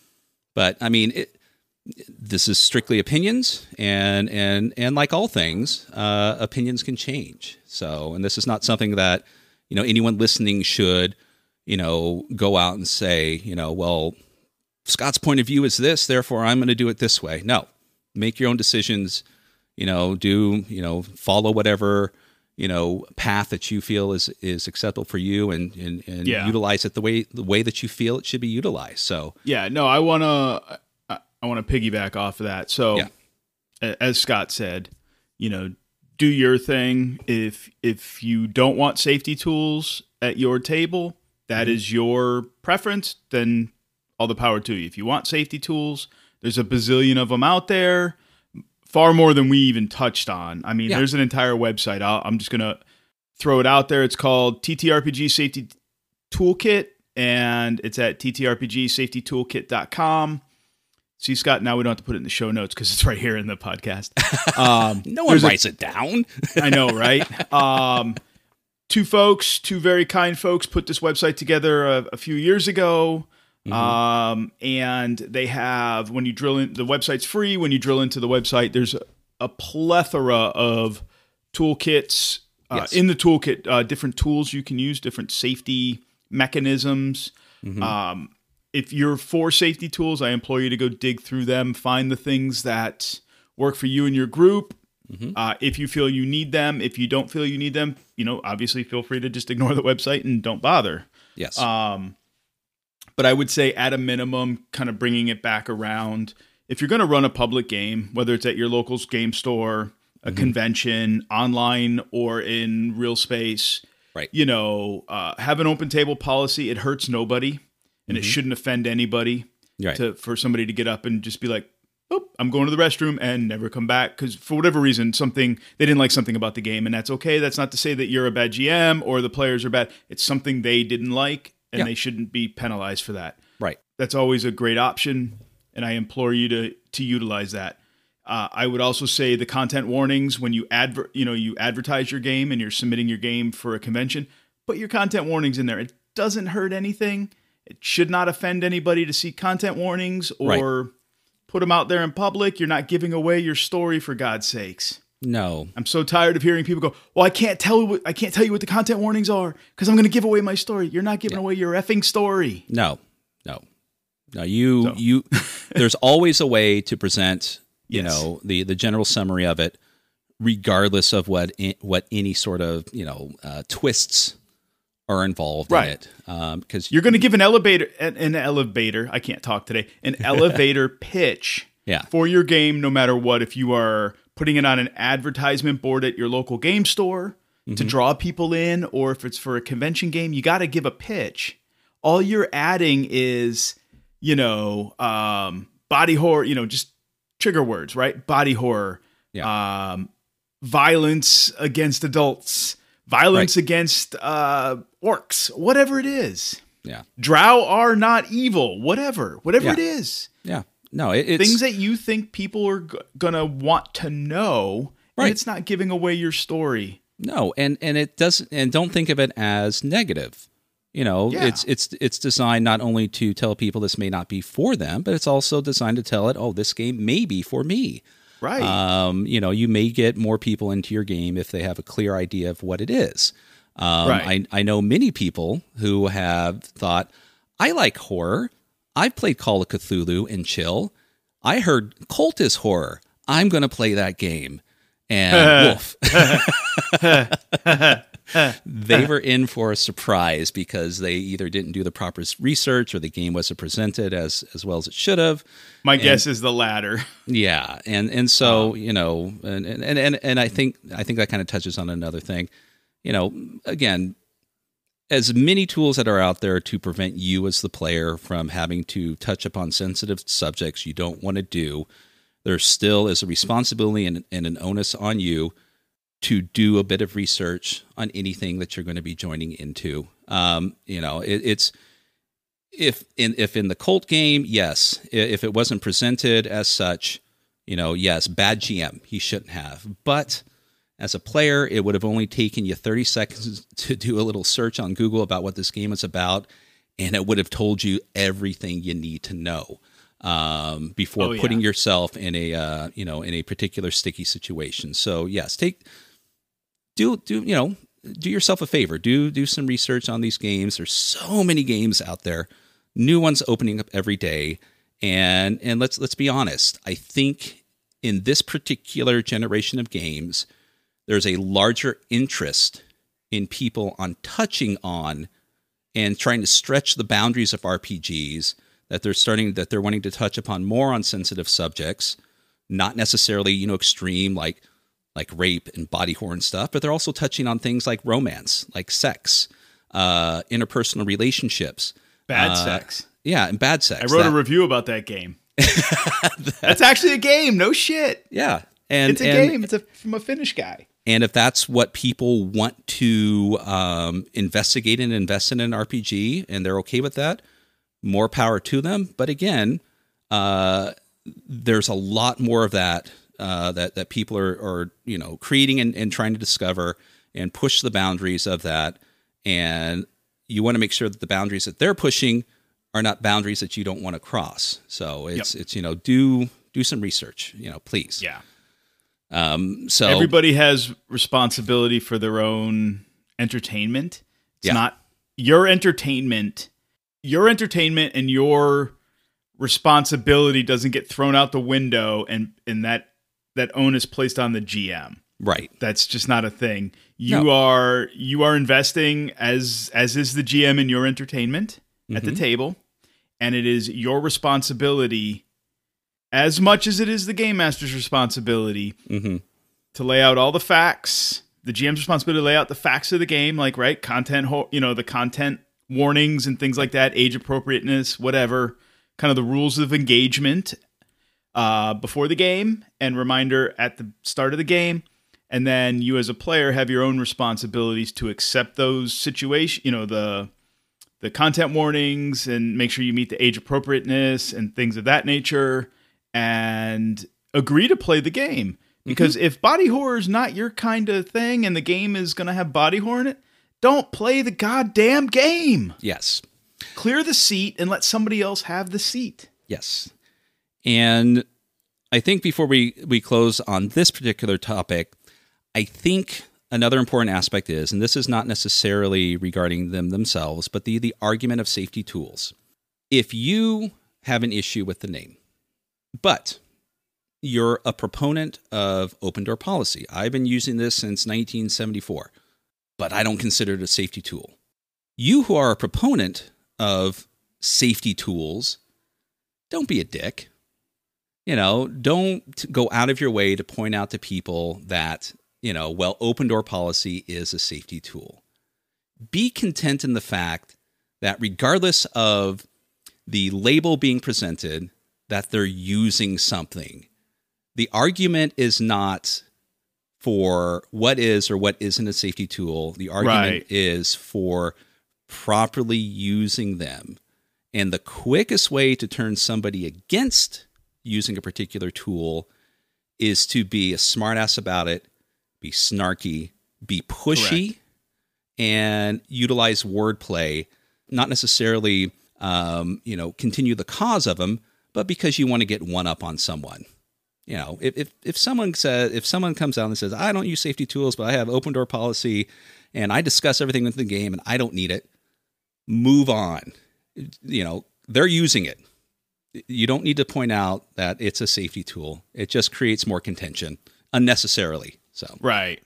but I mean, it, this is strictly opinions, and, and, and like all things, uh, opinions can change. So, and this is not something that, you know, anyone listening should, you know, go out and say, you know, well, Scott's point of view is this, therefore I'm going to do it this way. No, make your own decisions, you know, do, you know, follow whatever, you know, path that you feel is, is acceptable for you, and, and, and yeah. utilize it the way, the way that you feel it should be utilized. So, yeah, no, I want to, I want to piggyback off of that. So yeah. as Scott said, you know, do your thing. If if you don't want safety tools at your table, that mm-hmm. is your preference, then all the power to you. If you want safety tools, there's a bazillion of them out there, far more than we even touched on. I mean, yeah. there's an entire website. I'll, I'm just going to throw it out there. It's called T T R P G Safety Toolkit, and it's at T T R P G safety toolkit dot com. See, Scott, now we don't have to put it in the show notes because it's right here in the podcast. Um, no one writes a, it down. I know, right? Um, two folks, two very kind folks put this website together a, a few years ago. Mm-hmm. Um, and they have, when you drill in, the website's free. When you drill into the website, there's a, a plethora of toolkits uh, yes. in the toolkit, uh, different tools you can use, different safety mechanisms. Mm-hmm. Um, If you're for safety tools, I implore you to go dig through them, find the things that work for you and your group. Mm-hmm. Uh, if you feel you need them, if you don't feel you need them, you know, obviously feel free to just ignore the website and don't bother. Yes. Um, but I would say at a minimum, kind of bringing it back around, if you're going to run a public game, whether it's at your local game store, a mm-hmm. convention, online, or in real space, right? You know, uh, have an open table policy. It hurts nobody. And mm-hmm. it shouldn't offend anybody right. to for somebody to get up and just be like, "Oh, I'm going to the restroom," and never come back because for whatever reason, something they didn't like something about the game, and that's okay. That's not to say that you're a bad G M or the players are bad. It's something they didn't like, and yeah. they shouldn't be penalized for that. Right. That's always a great option, and I implore you to to utilize that. Uh, I would also say the content warnings when you adver- you know you advertise your game and you're submitting your game for a convention, put your content warnings in there. It doesn't hurt anything. It should not offend anybody to see content warnings or right. put them out there in public. You're not giving away your story, for God's sakes. No. I'm so tired of hearing people go, "Well, I can't tell you what, I can't tell you what the content warnings are because I'm going to give away my story." You're not giving yeah. away your effing story. No. No. No, you so. you there's always a way to present, you yes. know, the the general summary of it, regardless of what what any sort of, you know, uh, twists are involved right. in it. Um, because you're going to give an elevator, an, an elevator, I can't talk today, an elevator pitch yeah. for your game, no matter what. If you are putting it on an advertisement board at your local game store mm-hmm. to draw people in, or if it's for a convention game, you got to give a pitch. All you're adding is, you know, um, body horror, you know, just trigger words, right? Body horror, yeah. um, violence against adults, violence right. against uh, orcs, whatever it is. Yeah. Drow are not evil. Whatever. Whatever Yeah. it is. Yeah. No, it, it's Things that you think people are g- going to want to know. Right. And it's not giving away your story. no, and and it doesn't. And don't think of it as negative. You know, Yeah. it's it's it's designed not only to tell people this may not be for them, but it's also designed to tell it, oh, this game may be for me. Right. Um, you know, you may get more people into your game if they have a clear idea of what it is. Um, Right. I, I know many people who have thought, I like horror. I've played Call of Cthulhu and chill. I heard Cult is horror. I'm going to play that game. And woof. They were in for a surprise because they either didn't do the proper research or the game wasn't presented as, as well as it should have. My and- guess is the latter. Yeah, and and so you know, and and and and I think I think that kind of touches on another thing. You know, again, as many tools that are out there to prevent you as the player from having to touch upon sensitive subjects you don't want to do, there still is a responsibility and, and an onus on you to do a bit of research on anything that you're going to be joining into. Um, you know, it, it's. If in if in the Cult game, yes. If it wasn't presented as such, you know, yes, bad G M. He shouldn't have. But as a player, it would have only taken you thirty seconds to do a little search on Google about what this game is about, and it would have told you everything you need to know um, before Oh, yeah. putting yourself in a uh, you know in a particular sticky situation. So yes, take do do you know do yourself a favor. Do do some research on these games. There's so many games out there. New ones opening up every day, and and let's let's be honest. I think in this particular generation of games, there's a larger interest in people on touching on and trying to stretch the boundaries of R P Gs. That they're starting that they're wanting to touch upon more on sensitive subjects, not necessarily you know extreme like like rape and body horror and stuff, but they're also touching on things like romance, like sex, uh, interpersonal relationships. Bad Uh, sex. Yeah, and bad sex. I wrote That- a review about that game. That's actually a game. No shit. Yeah, and It's a and, game. It's a, from a Finnish guy. And if that's what people want to um, investigate and invest in an R P G, and they're okay with that, more power to them. But again, uh, there's a lot more of that uh, that that people are, are you know creating and, and trying to discover and push the boundaries of that. And you want to make sure that the boundaries that they're pushing are not boundaries that you don't want to cross. So it's Yep. it's you know do do some research, you know, please. Yeah. Um. So Everybody has responsibility for their own entertainment. It's Yeah. not your entertainment. Your entertainment and your responsibility doesn't get thrown out the window and, and that, that onus placed on the G M. right. That's just not a thing. You No. are you are investing as as is the G M in your entertainment at the Mhm. table, and it is your responsibility as much as it is the game master's responsibility Mm-hmm. to lay out all the facts. The G M's responsibility to lay out the facts of the game, like right content, ho- you know, the content warnings and things like that, age appropriateness, whatever, kind of the rules of engagement uh, before the game, and reminder at the start of the game. And then you as a player have your own responsibilities to accept those situations, you know, the the content warnings, and make sure you meet the age appropriateness and things of that nature, and agree to play the game. Because if body horror is not your kind of thing and the game is going to have body horror in it, don't play the goddamn game. Yes. Clear the seat and let somebody else have the seat. Yes. And I think before we, we close on this particular topic, I think another important aspect is, and this is not necessarily regarding them themselves, but the, the argument of safety tools. If you have an issue with the name, but you're a proponent of open door policy, I've been using this since nineteen seventy-four, but I don't consider it a safety tool. You who are a proponent of safety tools, don't be a dick. You know, don't go out of your way to point out to people that, you know, well, open door policy is a safety tool. Be content in the fact that regardless of the label being presented, that they're using something. The argument is not for what is or what isn't a safety tool. The argument Right. is for properly using them. And the quickest way to turn somebody against using a particular tool is to be a smartass about it, be snarky, be pushy, Correct. And utilize wordplay, not necessarily, um, you know, continue the cause of them, but because you want to get one up on someone. You know, if, if, if someone says, if someone comes out and says, I don't use safety tools, but I have open door policy and I discuss everything within the game and I don't need it, move on. You know, they're using it. You don't need to point out that it's a safety tool. It just creates more contention unnecessarily. So right,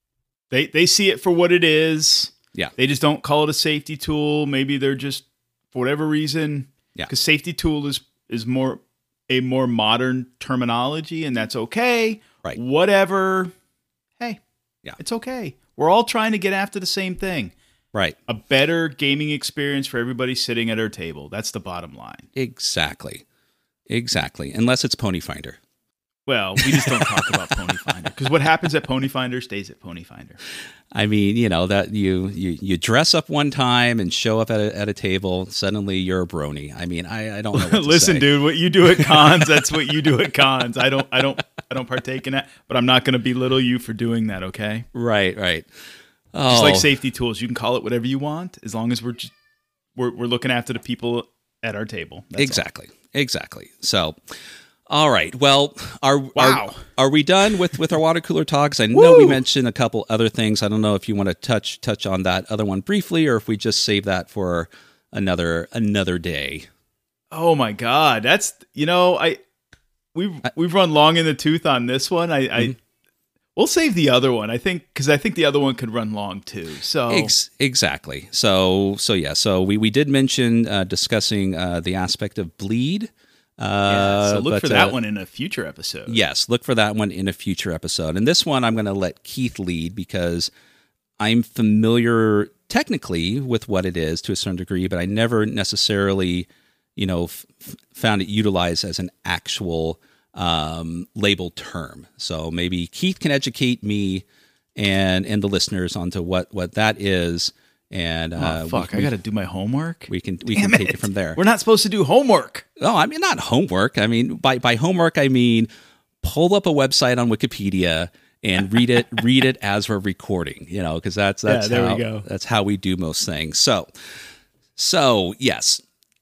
they they see it for what it is. Yeah, they just don't call it a safety tool. Maybe they're just for whatever reason. Yeah, because safety tool is is more a more modern terminology, and that's okay. Right, whatever. Hey, yeah, it's okay. We're all trying to get after the same thing. Right. A better gaming experience for everybody sitting at our table. That's the bottom line. Exactly. Exactly. Unless it's Pony Finder. Well, we just don't talk about Pony Finder because what happens at Pony Finder stays at Pony Finder. I mean, you know, that you you, you dress up one time and show up at a, at a table, suddenly you're a brony. I mean, I, I don't know what to Listen, say. dude, what you do at cons, that's what you do at cons. I don't I don't I don't partake in that, but I'm not going to belittle you for doing that, okay? Right, right. Oh. Just like safety tools, you can call it whatever you want as long as we're just, we're we're looking after the people at our table. That's exactly, all. exactly. So, all right. Well, are wow. are, are we done with, with our water cooler talks? I know Woo! we mentioned a couple other things. I don't know if you want to touch touch on that other one briefly, or if we just save that for another another day. Oh my God, that's you know I we've we've run long in the tooth on this one. I. Mm-hmm. I We'll save the other one, I think, because I think the other one could run long too. So Ex- exactly. So so yeah. So we, we did mention uh, discussing uh, the aspect of bleed. Uh, yeah, so look but, for that uh, one in a future episode. Yes, look for that one in a future episode. And this one, I'm going to let Keith lead because I'm familiar technically with what it is to a certain degree, but I never necessarily, you know, f- found it utilized as an actual Um, labeled term. So maybe Keith can educate me and and the listeners onto what, what that is. And uh, oh, fuck, we, I got to do my homework. We can we Damn can take it. it from there. We're not supposed to do homework. Oh, I mean not homework. I mean by by homework I mean pull up a website on Wikipedia and read it read it as we're recording. You know, because that's that's yeah, there how we go. that's how we do most things. So so yes,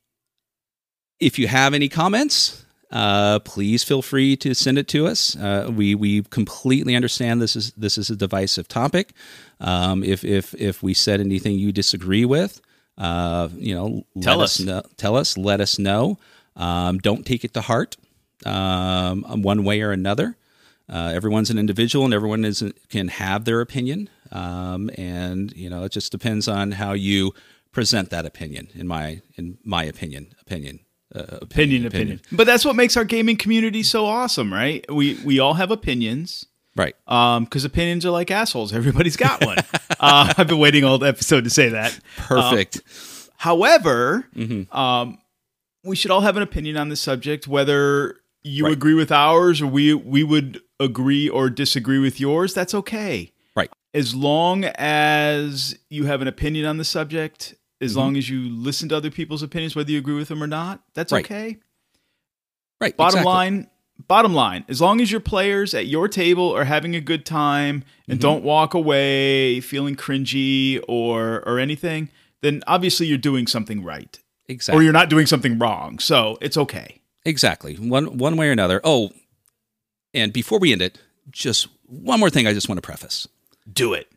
if you have any comments. Uh, please feel free to send it to us. Uh, we we completely understand this is this is a divisive topic. Um, if if if we said anything you disagree with, uh, you know, tell let us. us know, tell us. Let us know. Um, don't take it to heart. Um, one way or another. Uh, everyone's an individual, and everyone is can have their opinion. Um, and you know, it just depends on how you present that opinion. In my in my opinion, opinion. Uh, opinion, opinion, opinion, opinion. But that's what makes our gaming community so awesome, right? We we all have opinions, right? Um, because opinions are like assholes. Everybody's got one. uh, I've been waiting all the episode to say that. Perfect. Um, however, mm-hmm. um, we should all have an opinion on this subject, whether you right. agree with ours or we we would agree or disagree with yours. That's okay, right? As long as you have an opinion on the subject. As mm-hmm. long as you listen to other people's opinions, whether you agree with them or not, that's right. okay. Right. Bottom exactly. line, bottom line, as long as your players at your table are having a good time and mm-hmm. don't walk away feeling cringy or or anything, then obviously you're doing something right. Exactly. Or you're not doing something wrong. So it's okay. Exactly. One one way or another. Oh, and before we end it, just one more thing I just want to preface. Do it.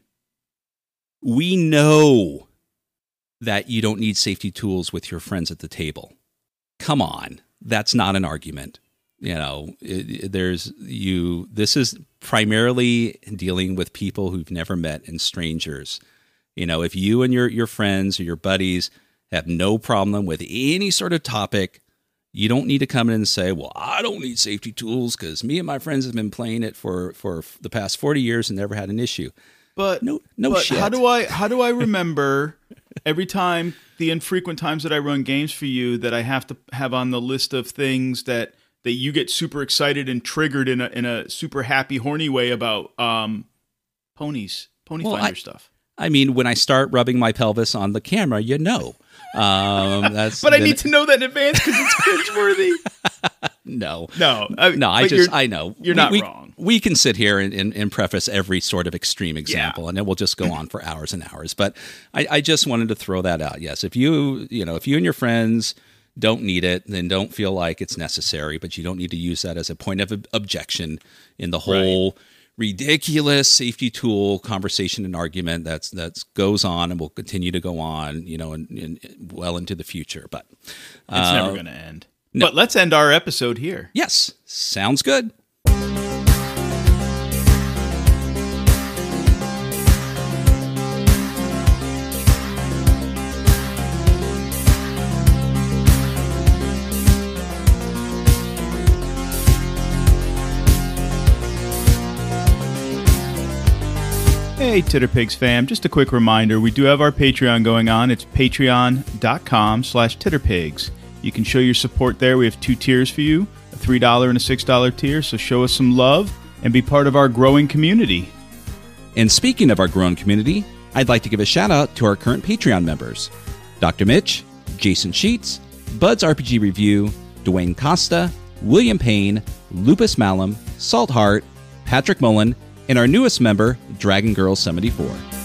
We know that you don't need safety tools with your friends at the table. Come on. That's not an argument. You know, it, it, there's you, this is primarily dealing with people who've never met and strangers. You know, if you and your, your friends or your buddies have no problem with any sort of topic, you don't need to come in and say, well, I don't need safety tools because me and my friends have been playing it for, for the past forty years and never had an issue. But no, no but shit. How do I, how do I remember every time, the infrequent times that I run games for you, that I have to have on the list of things that, that you get super excited and triggered in a in a super happy, horny way about um, ponies, pony well, finder I, stuff? I mean, when I start rubbing my pelvis on the camera, you know. Um, that's but I need to know that in advance because it's cringeworthy. no, no, I, no. I just, I know you're we, not we, wrong. We can sit here and, and, and preface every sort of extreme example, yeah. and then we'll just go on for hours and hours. But I, I just wanted to throw that out. Yes, if you, you know, if you and your friends don't need it, then don't feel like it's necessary. But you don't need to use that as a point of objection in the whole. Right. Ridiculous safety tool conversation and argument that's that's goes on and will continue to go on, you know, and, and well into the future. But it's uh, never going to end. No. But let's end our episode here. Yes, sounds good. Hey, Titterpigs fam, just a quick reminder, we do have our Patreon going on. It's patreon.com slash titterpigs. You can show your support there. We have two tiers for you, a three dollars and a six dollars tier, so show us some love and be part of our growing community. And speaking of our growing community, I'd like to give a shout out to our current Patreon members, Doctor Mitch, Jason Sheets, Bud's R P G Review, Dwayne Costa, William Payne, Lupus Malum, Salt Heart, Patrick Mullen, and our newest member, Dragon Girl seventy-four.